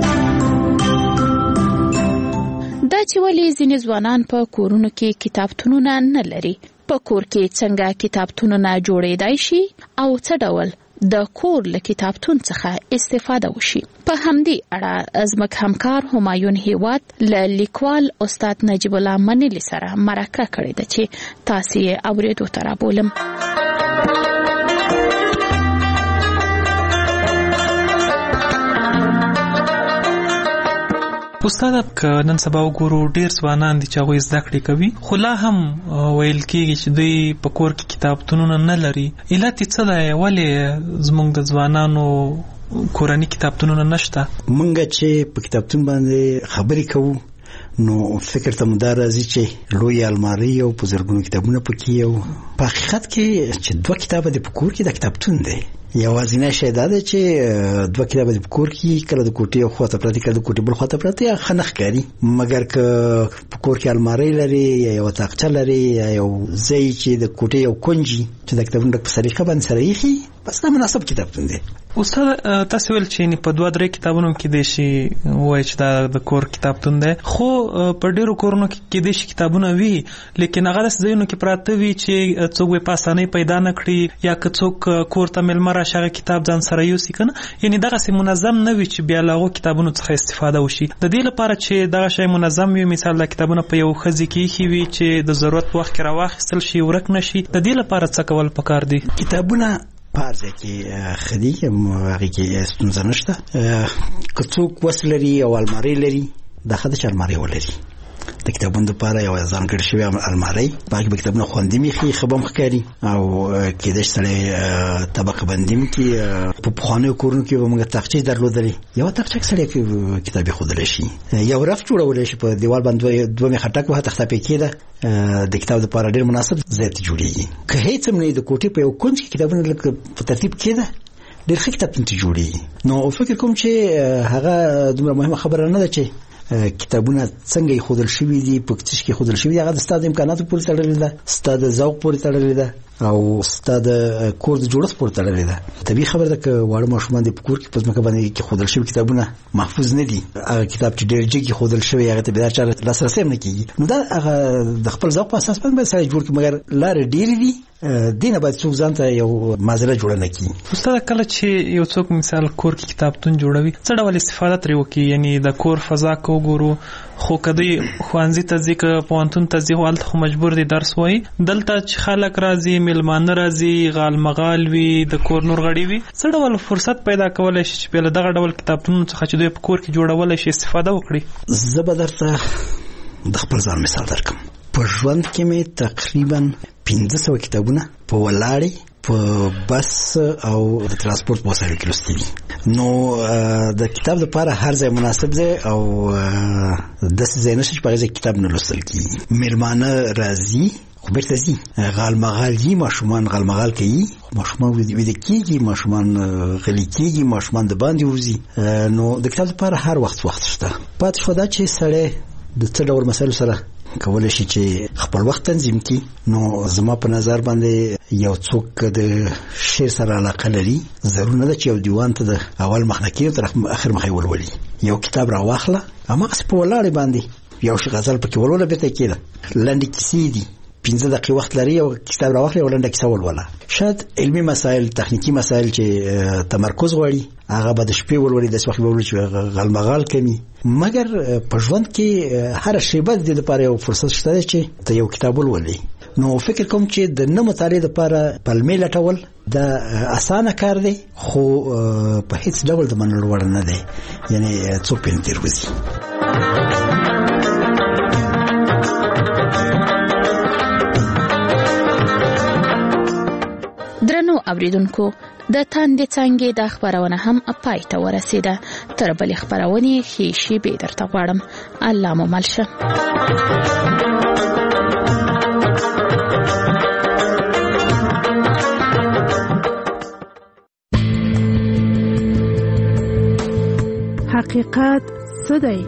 دا چې ولې ځینې ځوانان په کورونو کې کتابتونونه نه لري په کور کې څنګه کتابتونونه جوړېدای شي او څه ډول د کور له کتابتون څخه استفاده وشي. په همدې اړه زموږ همکار همایون هیواد له لیکوال استاد نجیب الله منلی سره مرکه کړې ده چې تاسو یې اورېدو ته رابولم. استاد که نن سبا وګورو ډیر ځوانان دي چې هغوی زده کړې کوي خو لا هم ویل کېږي چې دوی په کور کې کتابتونونه نه لري. علت یې څه دی ولې زموږ د ځوانانو کورني کتابتونونه نشته؟ موږ چې په کتابتون باندې خبرې کوو نو فکر ته مدار راځي چې لوی الماری او په زرګونو کتابونه پکې یو په حقیقت کې چې دوه کتابه د په کور کې د کتابتون دی یوازینی شی دا ده چې دوه کتابه د کور کې کله د کوټې خو ته پراته کله د کوټې بل خو ته پراته خنخ کاری مګر که په کور کې الماری لري یا یو تاقچه لري یا یو ځای چې د کوټې یو کنجي چې د کتابونو په سریقه باندې سره یخي بس دا مناسب کتابتون دی. استاد تاسو ویل چې په 2-3 کتابونو کې د شي وای چې دا د کور کتابتون دی خو په ډیرو کورونو کې د شي کتابونه وی لیکن هغه د ځایونو کې پراته وی چې څوک په اسانۍ پیدا نه کړي یا که څوک کور ته ملمر شغه کتاب ځان سره یوسي کنه یعنی دغه سي منظم نه وي چې بیا لاغو کتابونو څخه استفاده وشي. د دې لپاره چې دغه شی منظم وي مثال د کتابونو په یو خزي کې خي وي چې د ضرورت وخت کې راوخیستل شي ورک نشي د دې لپاره څه کول پکار دي؟ کتابونه پارځه کې خدي هغه کې ستونزه نشته که څوک وسلري او الماری لري د خدای الماری ولري د کتابونو لپاره یو ځانګړی شوی الماری باقي به کتابونه خوندې میخي خبم ښکاري او کې د سړی طبقه بندیم کې په خوانو کورونو کې به موږ تاقچې درلودلې یو تاقچه سړی کتابي خودل شي یو رف جوړول شي په دیوال باندې دوه خټک وه تخته پکې ده د کتاب لپاره ډېر مناسب ځای ته جوړیږي که هیڅ هم نه د کوټې په یو کونج کې کتابونه لکه په ترتیب کې ده ډېر ښه کتابتون ته جوړیږي. نو فکر کوم چې هغه دومره مهمه خبره نه ده چې کتابونه څنګه خودل شوی دي په کتاب کې خودل شوی هغه د ستاد امکاناتو پورې تړلې ده ستاد ذوق پورې تړلې ده او ستاد کور د جوړښت پورې تړلې ده. طبيعي خبره ده چې واړه ماشومان د کور کې په ځمکه باندې کې خودل شوی کتابونه محفوظ نه دي هغه کتاب چې ډېر جګ خودل شوی هغه ته بیا چاره لاسرسي نه کیږي نو دا هغه د خپل ذوق په اساس باندې سره جوړ کی مګر لار ډېر دي دینه باید څوک ځان ته یو مازله جوړ نه کړي. استاد کله چې یو څوک مثال کور کې کتابتون جوړوي څه ډول استفاده ترې وکړي یعنی د کور فضا کو ګورو خو کدی خوانزي ته ځکه پوانتون ته ځي حالت خو مجبور دي درس وای دلته چې خلک راځي ملمانه راځي غال مغال وي د کور نور غړي وي څه ډول فرصت پیدا کولای شي چې په دغه ډول کتابتون څخه چې دوی په کور کې جوړول شي استفاده وکړي؟ زه به درته د خپل ځان مثال درکم. په ژوند کې مې تقریبا 1500 کتابونه په ولاړې په بس او د ترانسپورت په وسایلو کې لوستي دي. نو د کتاب لپاره هر ځای مناسب دی او داسې ځای نشته چې په هغه ځای کتاب نه لوستل کېږي. مېلمانه راځي خو بیرته ځي غال مغال یي ماشومان غال مغال کوي ماشومان ویده کېږي ماشومان غلي کېږي ماشومان د باندې وځي. نو د کتاب لپاره هر وخت شته. پاتې شو دا چې سړی د څه ډول مسایلو سره کولای شي چې خپل وخت تنظیم کړي. نو زما په نظر باندې یو څوک د شعر سره علاقه لري ضرور نه ده چې یو دیوان ته د اول مخنکي تر اخر مخې ولولي. یو کتاب راواخله هماغسې په ولاړې باندې یو شي غزل پکې ولوله بیرته کېده لنډې کیسې دي 15 دقیقې وخت لري یو کتاب راواخلې ولنډه کیسه ولوله. شاید علمي مسایل تخنیکی مسایل چې تمرکز غواړي هغه به د شپې ولولي د وخت ولولي چې غلمغال کمی مګر په ژوند کې هر شیبه د لپاره یو فرصت شته چې ته یو کتاب ولولي. نو فکر کوم چې د نه مطالعه لپاره پلمې لټول دا اسانه کار دی خو په هیڅ ډول د منلو وړ نه دی یعنی څوک په تیر وځي. درنو اوریدونکو د تاندې څنګه د خبرونه هم پای ته ورسیده. تر بلې خبرونه ښې شیبې درته غواړم. الله مو مل شه. حقیقت څه دی؟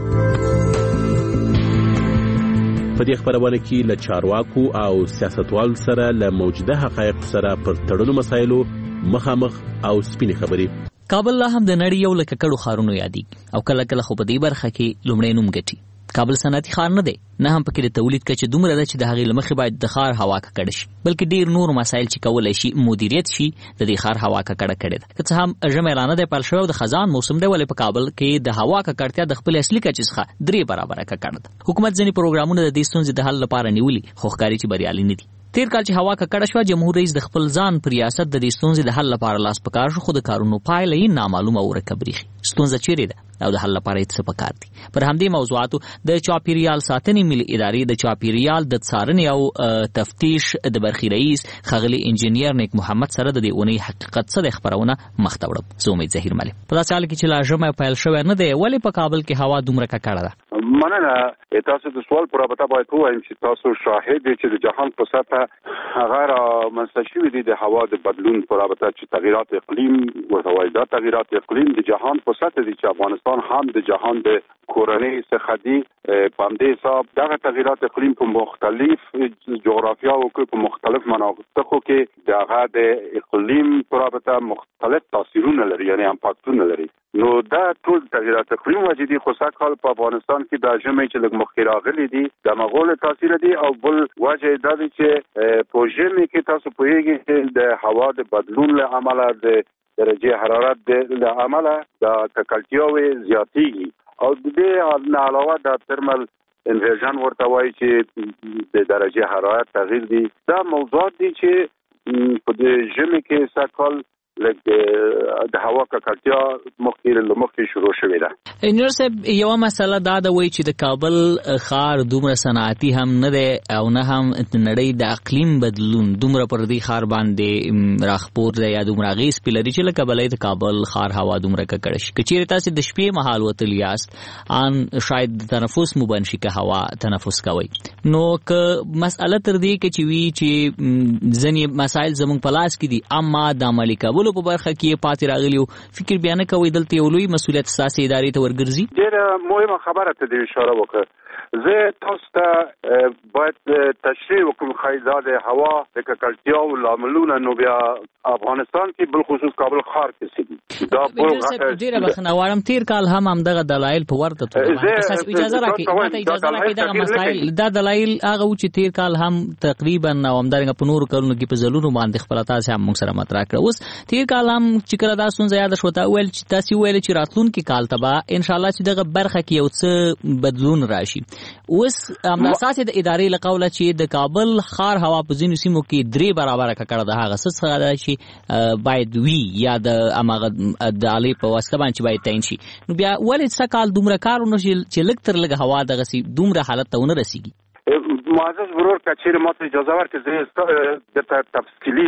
په دې خبرونه کې له چارواکو او سیاستوالو سره له موجوده حقایق سره پر تړلو مسایلو مخامخ او سپینې خبرې. کابل لا هم د نړۍ یو له ککړو ښارونو یادېږي او کله کله خو په دې برخه کې لومړی نوم ګټي. کابل صنعتي ښار نه دی نه هم پکې د تولید کچه دومره ده چې د هغې له مخې باید د ښار هوا ککړه شي بلکې ډېر نور مسایل چې کولی شي مدیریت شي د دې ښار هوا ککړه کړې ده. که څه هم ژمی لا نه دی پیل شوی او د خزان موسم دی ولې په کابل کې د هوا ککړتیا د خپلې اصلي کچې څخه 3 برابره ککړه ده. حکومت ځینې پروګرامونه د دې ستونزې د حل لپاره نیولي خو ښکاري چې بریالي نه دي. تیر کال چې هوا ککړه شوه جمهور رئیس د خپل ځان پر ریاست د دې ستونزې د حل لپاره لاس په کار شو خو د کارونو پایله یې نامعلومه او ورکه بریښي. ستونزه چیرې ده او د حل لپاره یې څه پکار دي؟ پر همدې موضوعاتو د چاپیریال ساتنې ملي ادارې د چاپیریال د څارنې او تفتیش د برخې رئیس ښاغلي انجینیر نیک محمد سره د دې اونۍ حقیقت څه د خبرونه مخ ته وړم. زه امید ظهیر ملک. په داسې حال کې چې لا ژمی پیل شوی نه دی ولې په کابل کې هوا دومره ککړه ده؟ مننه. تاسو د سوال پر رابطه باید ووایم چې تاسو شاهد دي چې د جهان په سطح هغه رامنځته شوي دي د هوا د بدلون په رابطه چې تغیرات اقلیم ورته وایي. دا تغیرات اقلیم د جهان په سطح دي چې افغانستان هم د جهان د کورنۍ څخه دي. په همدې حساب دغه تغیرات اقلیم په مختلف جغرافیاو کې په مختلف مناطقو کې دغه د اقلیم په رابطه مختلف تاثیرونه لري، یعنی امپاکتونه لري. نو دا ټول تغیرات اقلیم وجدي خو سږکال په افغانستان کې د ژمي چې لږ مخکې راغلي دي د مغول تاثیر دي، او بل وجه دا دی چې په ژمي کې تاسو پوهیږئ چې د هوا د بدلون له امله د درجه حرارت له امله د ککړتیاوې زیاتېږي، او د دې نه علاوه د ترمل انورژن ورته وایي چې د درجه حرارت تغییر دي. دا موضوعات دي چې په د ژمي کې سږکال د هوا ککړتیا مخکې شروع شوې ده. انجینر صاحب یو مسله دا ده وایي چې د کابل ښار دومره صنعتي هم نه دی او نه هم نړۍ د اقلیم بدلون دومره پر دې ښار باندې راخپور دی یا دومره اغېز پرې لري چې لکه بلې د کابل ښار هوا دومره ککړه شي. که چېرې تاسې د شپې مهال وتلي یاست ان شاید تنفس مو بند شي که هوا تنفس کوئ. نو که مسأله تر دې کې چې وي چې ځینې مسایل زموږ په لاس کې دي اما د عملي کولو په برخه کې پاتې راغلیو، فکر بیا نه کوئ دلته یو لوی مسؤلیت ستاسې ادارې ته ورګرځي؟ ډېره مهمه خبره ته دې اشاره وکړه. زه تاسو ته باید تشریح وکړم ښایي دا د هوا د ککړتیاو لاملونه نو بیا افغانستان کې بالخصوص کابل ښار کې څه دي. دا ډېره بخښنه غواړم، تېر کال هم همدغه دلایل په ورته توګه اجازه راکړئ دغه مسایل دا دلایل هغه و چې تېر کال هم تقریبا او همدارنګه په نورو کلونو کې په ځلونو باندې خپله تاسې هم موږ سره مطرح کړه. اوس تېر کال هم چې کله دا ستونزه یاده شوه ویل چې تاسې وویل چې راتلونکي کال ته به انشاءالله چې دغه برخه کې یو څه بدلون راشي. اوس همدا اساسې د ادارې له قوله چې د کابل ښار هوا په ځینو سیمو کې 3 برابره ککړه ده، هغه څه څخه ده چې باید وي یا د هماغه د آلې په واسطه باندې چې باید تعین شي. نو بیا ولې څه کال دومره کار ونه شي چې لږ تر لږه هوا دغسې دومره حالت ته ونه رسېږي؟ معزز ورور که چیرې ماته اجازه ورکړې زه د تفصیلي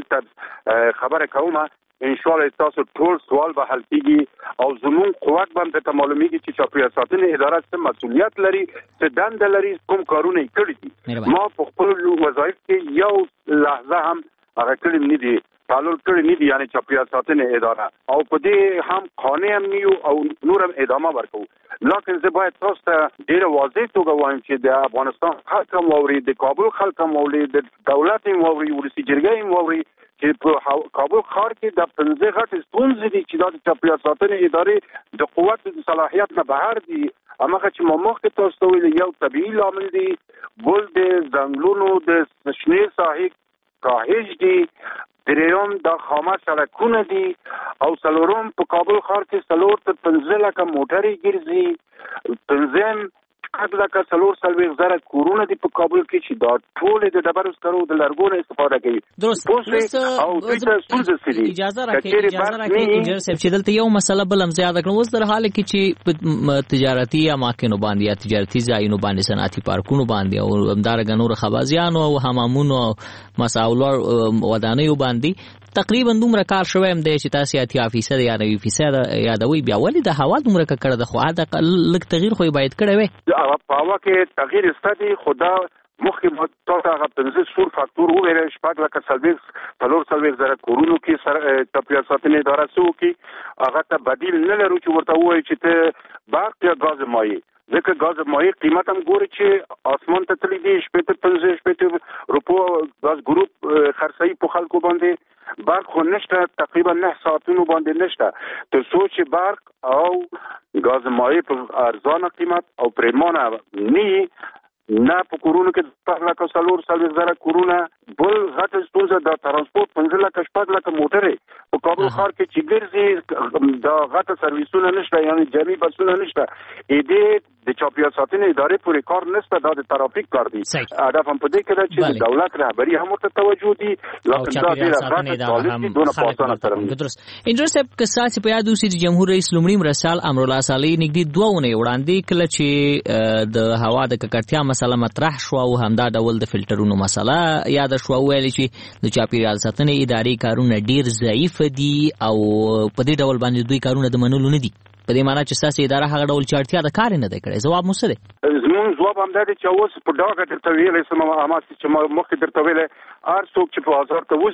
خبره کوم، انشاءالله تاسو ټول سوال به حل کیږي او زمون قوت باندې ته معلومیږي چې چاپیریال ساتنې اداره څه مسؤلیت لري، څه دنده لري، کوم کارونه یې کړي دي. ما په خپل وظایف کې یو لحظه هم هغه کړي نه دي، تعلل کړي نه دي، یعنی چاپیریال ساتنې اداره، او په دې هم قانع هم نیو او نور هم ادامه ورکوو. لکن زه باید تاسو ته ډېره واضح توګه وایم چې د افغانستان خلک هم واوري، د کابل خلک هم واوري، د دولت هم واوري، ولسي جرګه هم واوري چې په کابل ښار کې د 15 غټې ستونزې دي چې دا د چاپیریال ساتنې ادارې د قوت د صلاحیت نه بهر دي. هماغه چې ما مخکې تاسو ته ویلي یو طبیعي لامل دی، بل د ځنګلونو د شنې ساحې کاهش دی، درېیم د خامه سړکونه دي، او څلورم په کابل ښار کې 4 تر 15 لکه موټرې ګرځي، پنځم 4 لکه 440,000 کورونه دي په کابل کې چې دا ټول د ډبرو سکرو د لرګونو استفاده کوي. درست. او دوی ته ستونزه سړي اجازه راکړئ انجینر صاحب چې دلته یو مسله بل هم زیاده کړم. اوس در حال کې چې تجارتي اماکنو باندې یا تجارتي ځایونو باندې صنعتي پارکونو باندې او همدارنګه نور خبازیانو او حمامونو او مساولر ودانیو باندې تقریبا دومره کار شوی هم دی چې تاسې 80% یا 90% یادوي، بیا ولې د هوا دومره ککړه ده؟ خو حداقل لږ تغییر خو یې باید کړی وی. په هوا کې تغییر شته دی، خو دا مخکې تاسو هغه 15 سور فاکتور وویل 4 لکه 440,000 کورونو کې چاپیریال ساتنې اداره څه وکړي، هغه ته بدیل نه لرو چې ورته ووایي چې ته برق یا ګاز مایع، ځکه ګاز مایع قیمت هم ګوري چې اسمان ته تللی دی، 50 روپو ګاز ګروپ خرڅوي په خلکو باندې، برق خو نشته، تقریبا 9 ساعتونو باندې نشته. تر څو چې برق او ګاز مایع په ارزانه قیمت او پریمانه نه په کورونو کې 4 لکه 440,000 کورونه، بل غټه ستونزه د ترانسپورت 15 لکه 14 لکه موټرې په کابل ښار کې چې ګرځي، دا غټه سرویسونه نشته، یعنی جمعي بسونه نشته. دې د چاپیریال ساتنې ادارې پورې کار نشته، دا د ترافیک کار دی. هدف هم په دې کې ده چې د دولت رهبري هم ورته توجه دي، لکه دا ډېره غټه طالب دي دونه په اسانه سره. درست. انجینر صاحب که ستاسې په یاد اوسي چې جمهور رئیس لومړي مرستیال امرالله صالح نږدې 2 اونۍ وړاندې کله چې د هوا د ککړتیا مسله مطرح شو او همدا ډول د فلټرونو مسله یاد شو، ویل چې د چاپیریال ساتنې ادارې کارونه ډیر ضعیف دي او په دې ډول باندې دوی کارونه د منلو نه دي، په دې معنی چې ستاسې اداره هغه ډول چې اړتیا د کار نه دی کړی. ځواب مو څه دی؟ زمون جواب هم ده چې اوس په دغه درته ویلې سم ما چې مخکې درته ویلې هر څوک چې په بازار ته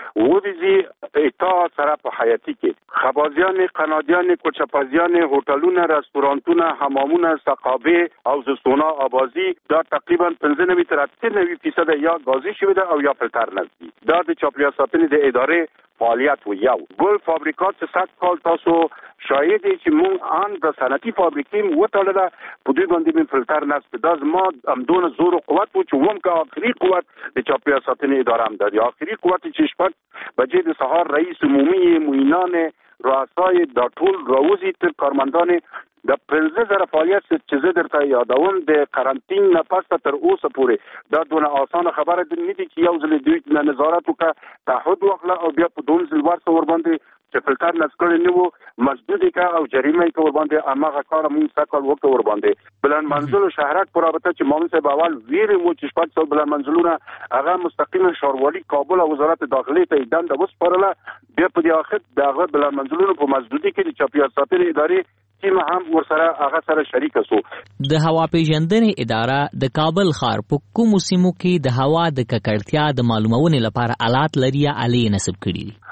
وځي اطاعت سره په حیاتي کې خبازیان قنادیان کوچپازیان هوټلونه رستورانتونه حمامونه سقابه او زستونه آبازي دا تقریبا 95 تر 98% یا غازي شوی ده او یا فلتر نزدي دا د چاپیریال ساتنې د ادارې فعالیت و یو ګل فابریکات چې 100 کال تاسو شاید چې مونږ ان د صنعتي فابریکې وټاله په دوی باندې فلتر نصب د زما امدون زور او قوت او چې ووم کا اخري قوت د چاپیریال ساتنې اداره هم د اخري قوت چې شپږ بجې د سهار رئیس عمومي معینان رؤسای د ټول راوزي تر کارمندان د 15000 فعالیت چې زه درته یادوم د قرنطین نه پس تر اوسه پورې دا دونه اسانه خبره نه دي چې یو ځل دوی نظارت وکړه تعهد وکړه او بیا په دوم ځل ورسره ور باندې چې فلتر نسکړي نه وو مسدود کا او جریمه کا ور باندې امغه کار مون سکل وکړه ور باندې بلند منزل شهرک پر رابطه چې مامون صاحب اول ویری مو چې شپږ څو بلند منزلونه هغه مستقیما شاروالي کابل او وزارت داخلي ته دند وسپارله بیا په دې اخر دغه بلند منزلونه په مسدودي کې د چاپیریال ساتنې ادارې چې هم ورسره هغه سره شریک شو د هوا پیژندنې اداره د کابل ښار په کومو سیمو کې د هوا د ککړتیا د معلومونې لپاره آلات لري یا آلې نصب کړي دي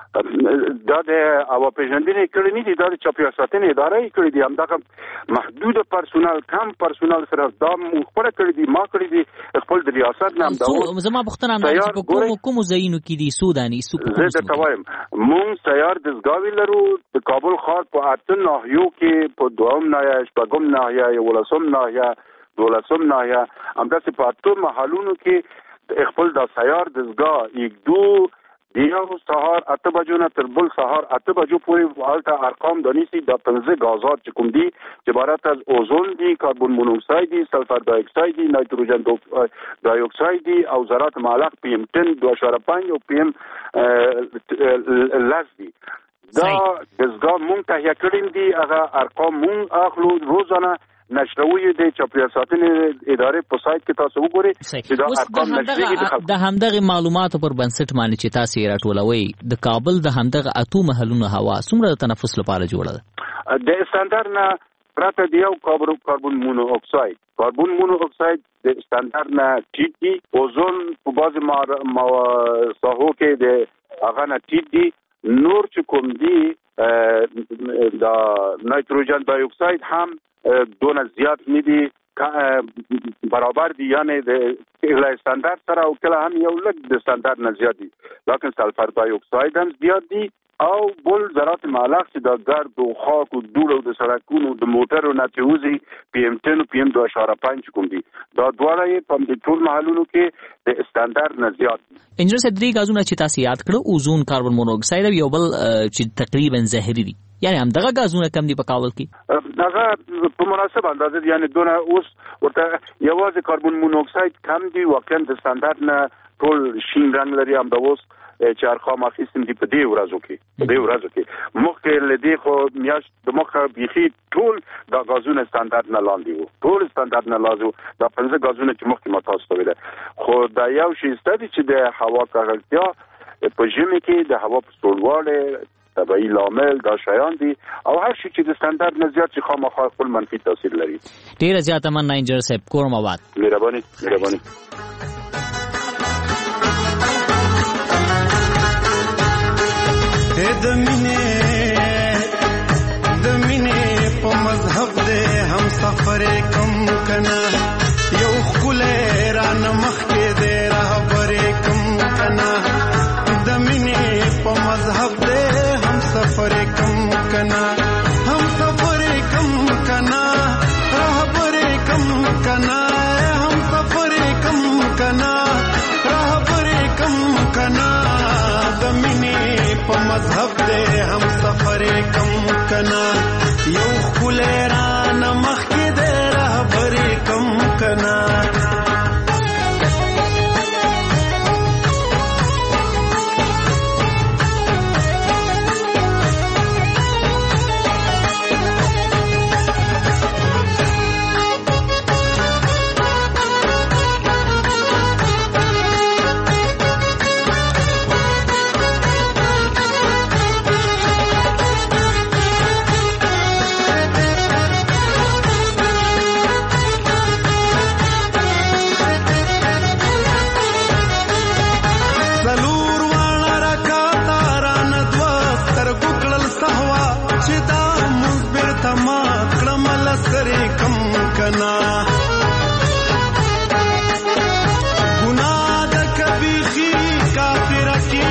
دا د هوا پیژندنې کړي نه دي دا د چاپیریال ساتنې ادارې کړي دي همدغه محدود پرسونل کم پرسونل سره دا خپل کړي دي ما کړي دي خپل د ریاست نام دا زما پوښتنه نه چې په کومو ځایونو کې دي سوداني زه درته وایم مونږ سیار دزګاوي لرو د کابل ښار په اته ناحیو کې په دوام ناحیه شپږم ناحیه ولسم ناحیه دولسم ناحیه همداسې په اته محلونو کې خپل د سیار دزګا یک دو دیو سهار 8 بجو نه تر بل سهار 8 بجو پورې حالت ارقام دانیسی د 15 غازات چې کوم دي چې عبارت از اوزون دي کاربن مونوکساید دي سلفر دای اکساید دي نایتروجن دای اکساید دي او ذرات معلق PM 10 2.5 او PM لز دي دا دزګا مونږ ته کړیم دي هغه ارقام مونږ اخلو روزانه نشروي د چاپیریال ساتنې ادارې په سایت کې تاسو وګورئ چې دا ارقام نشريږي د همدغه معلوماتو پر بنسټ باندې چې تاسو یې راټولوي د کابل د همدغه اتو محلونو هوا څومره د تنفس لپاره جوړه ده د استاندارد نه پراته دی او کاربن مونو اکساید د استاندارد نه ټیټ دي اوزون په بعض ساحو کې د هغه نه ټیټ دي نور چې کوم دي د نایتروجن دای اکساید هم دونه زیات نه دي برابر دي یعنی د استاندارد سره او کله هم یو لږ د استاندارد نه زیات دي لکه سلفر دای اکساید هم زیات دي او بل ذرات معلق چې د ګرد او خاک او دوړو د سړکونو د موټرو نه چوزي PM 10 او PM 2.5 کوم دي دا دواړه په دې ټول محلونو کې د استاندارد نه زیات دي انجنیر صاحب درې غازونه چې تاسو یاد کړو اوزون کاربن مونوکساید او یو بل چې تقریبا زهري دي یعنی هم دغه غازونه کم دي په کابل کې دغه په مناسب اندازه یعنی دونه اوس ورته یوازې کاربن مونوکساید کم دي واقعا د استاندارد نه ټول شین رنگ لري هم د اوس چې ارقام اخیستم دي په دې ورځو کې مخکې لدی خو میاشت د مخه بيخي ټول د غازونه استاندارد نه لاندې وو ټول استاندارد نه لازم د 15 غازونه چې مخکې متاسفه ویل خو دا یو شی ستدي چې د هوا ککړتیا په ژمي کې د هوا په سړواله طبيعي لامل دا شیان دي او هر شي چې د استاندارد نه زیات چې خامخا خپل منفي تاثیر لري ډیر زیات مننه انجنیر صاحب کورم آباد مهرباني د مینې په مذهب دې هم سفر کم کنا یو خلې را نمخ کې دې رهبر کم کنا د مینې په مذهب دې هم سفر کم کنا هم سفر کم کنا رهبر کم کنا هم سفر کم کنا رهبر کم کنا د مینې په مذهب دې هم سفر کم کنا یو خلران مخ کې دې رهبر کم کنا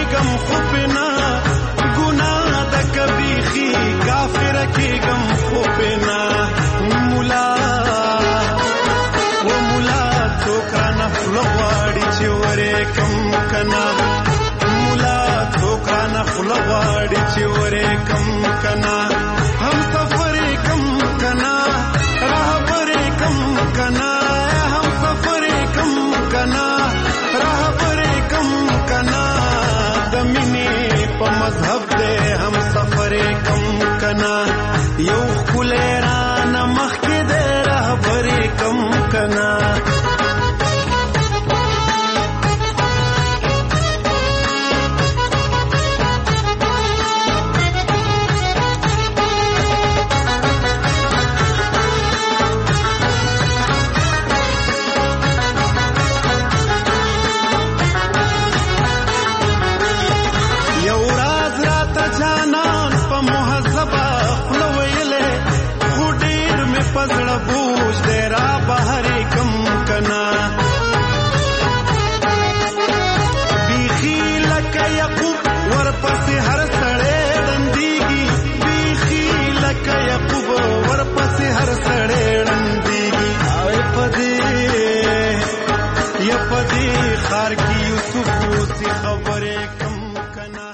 کېږم خو پنا ګناه د کبیخي کافر کېږم خو پنا مولا و مولا څوک رانه خوله غواړي چې ورې کم کنا مولا څوک رانه خوله غواړي چې ورې کم کنا هم سفر کم کنا رهبر کم کنا هم سفر کم کنا رهبر کم کنا د مینې په مذهب دې هم سفر کم کنا یو ښکلی رانه مخکې دې رهبر کم کنا پزړه بوج دې را بهرې کم کنا بیخي لکه یعقوب ورپسې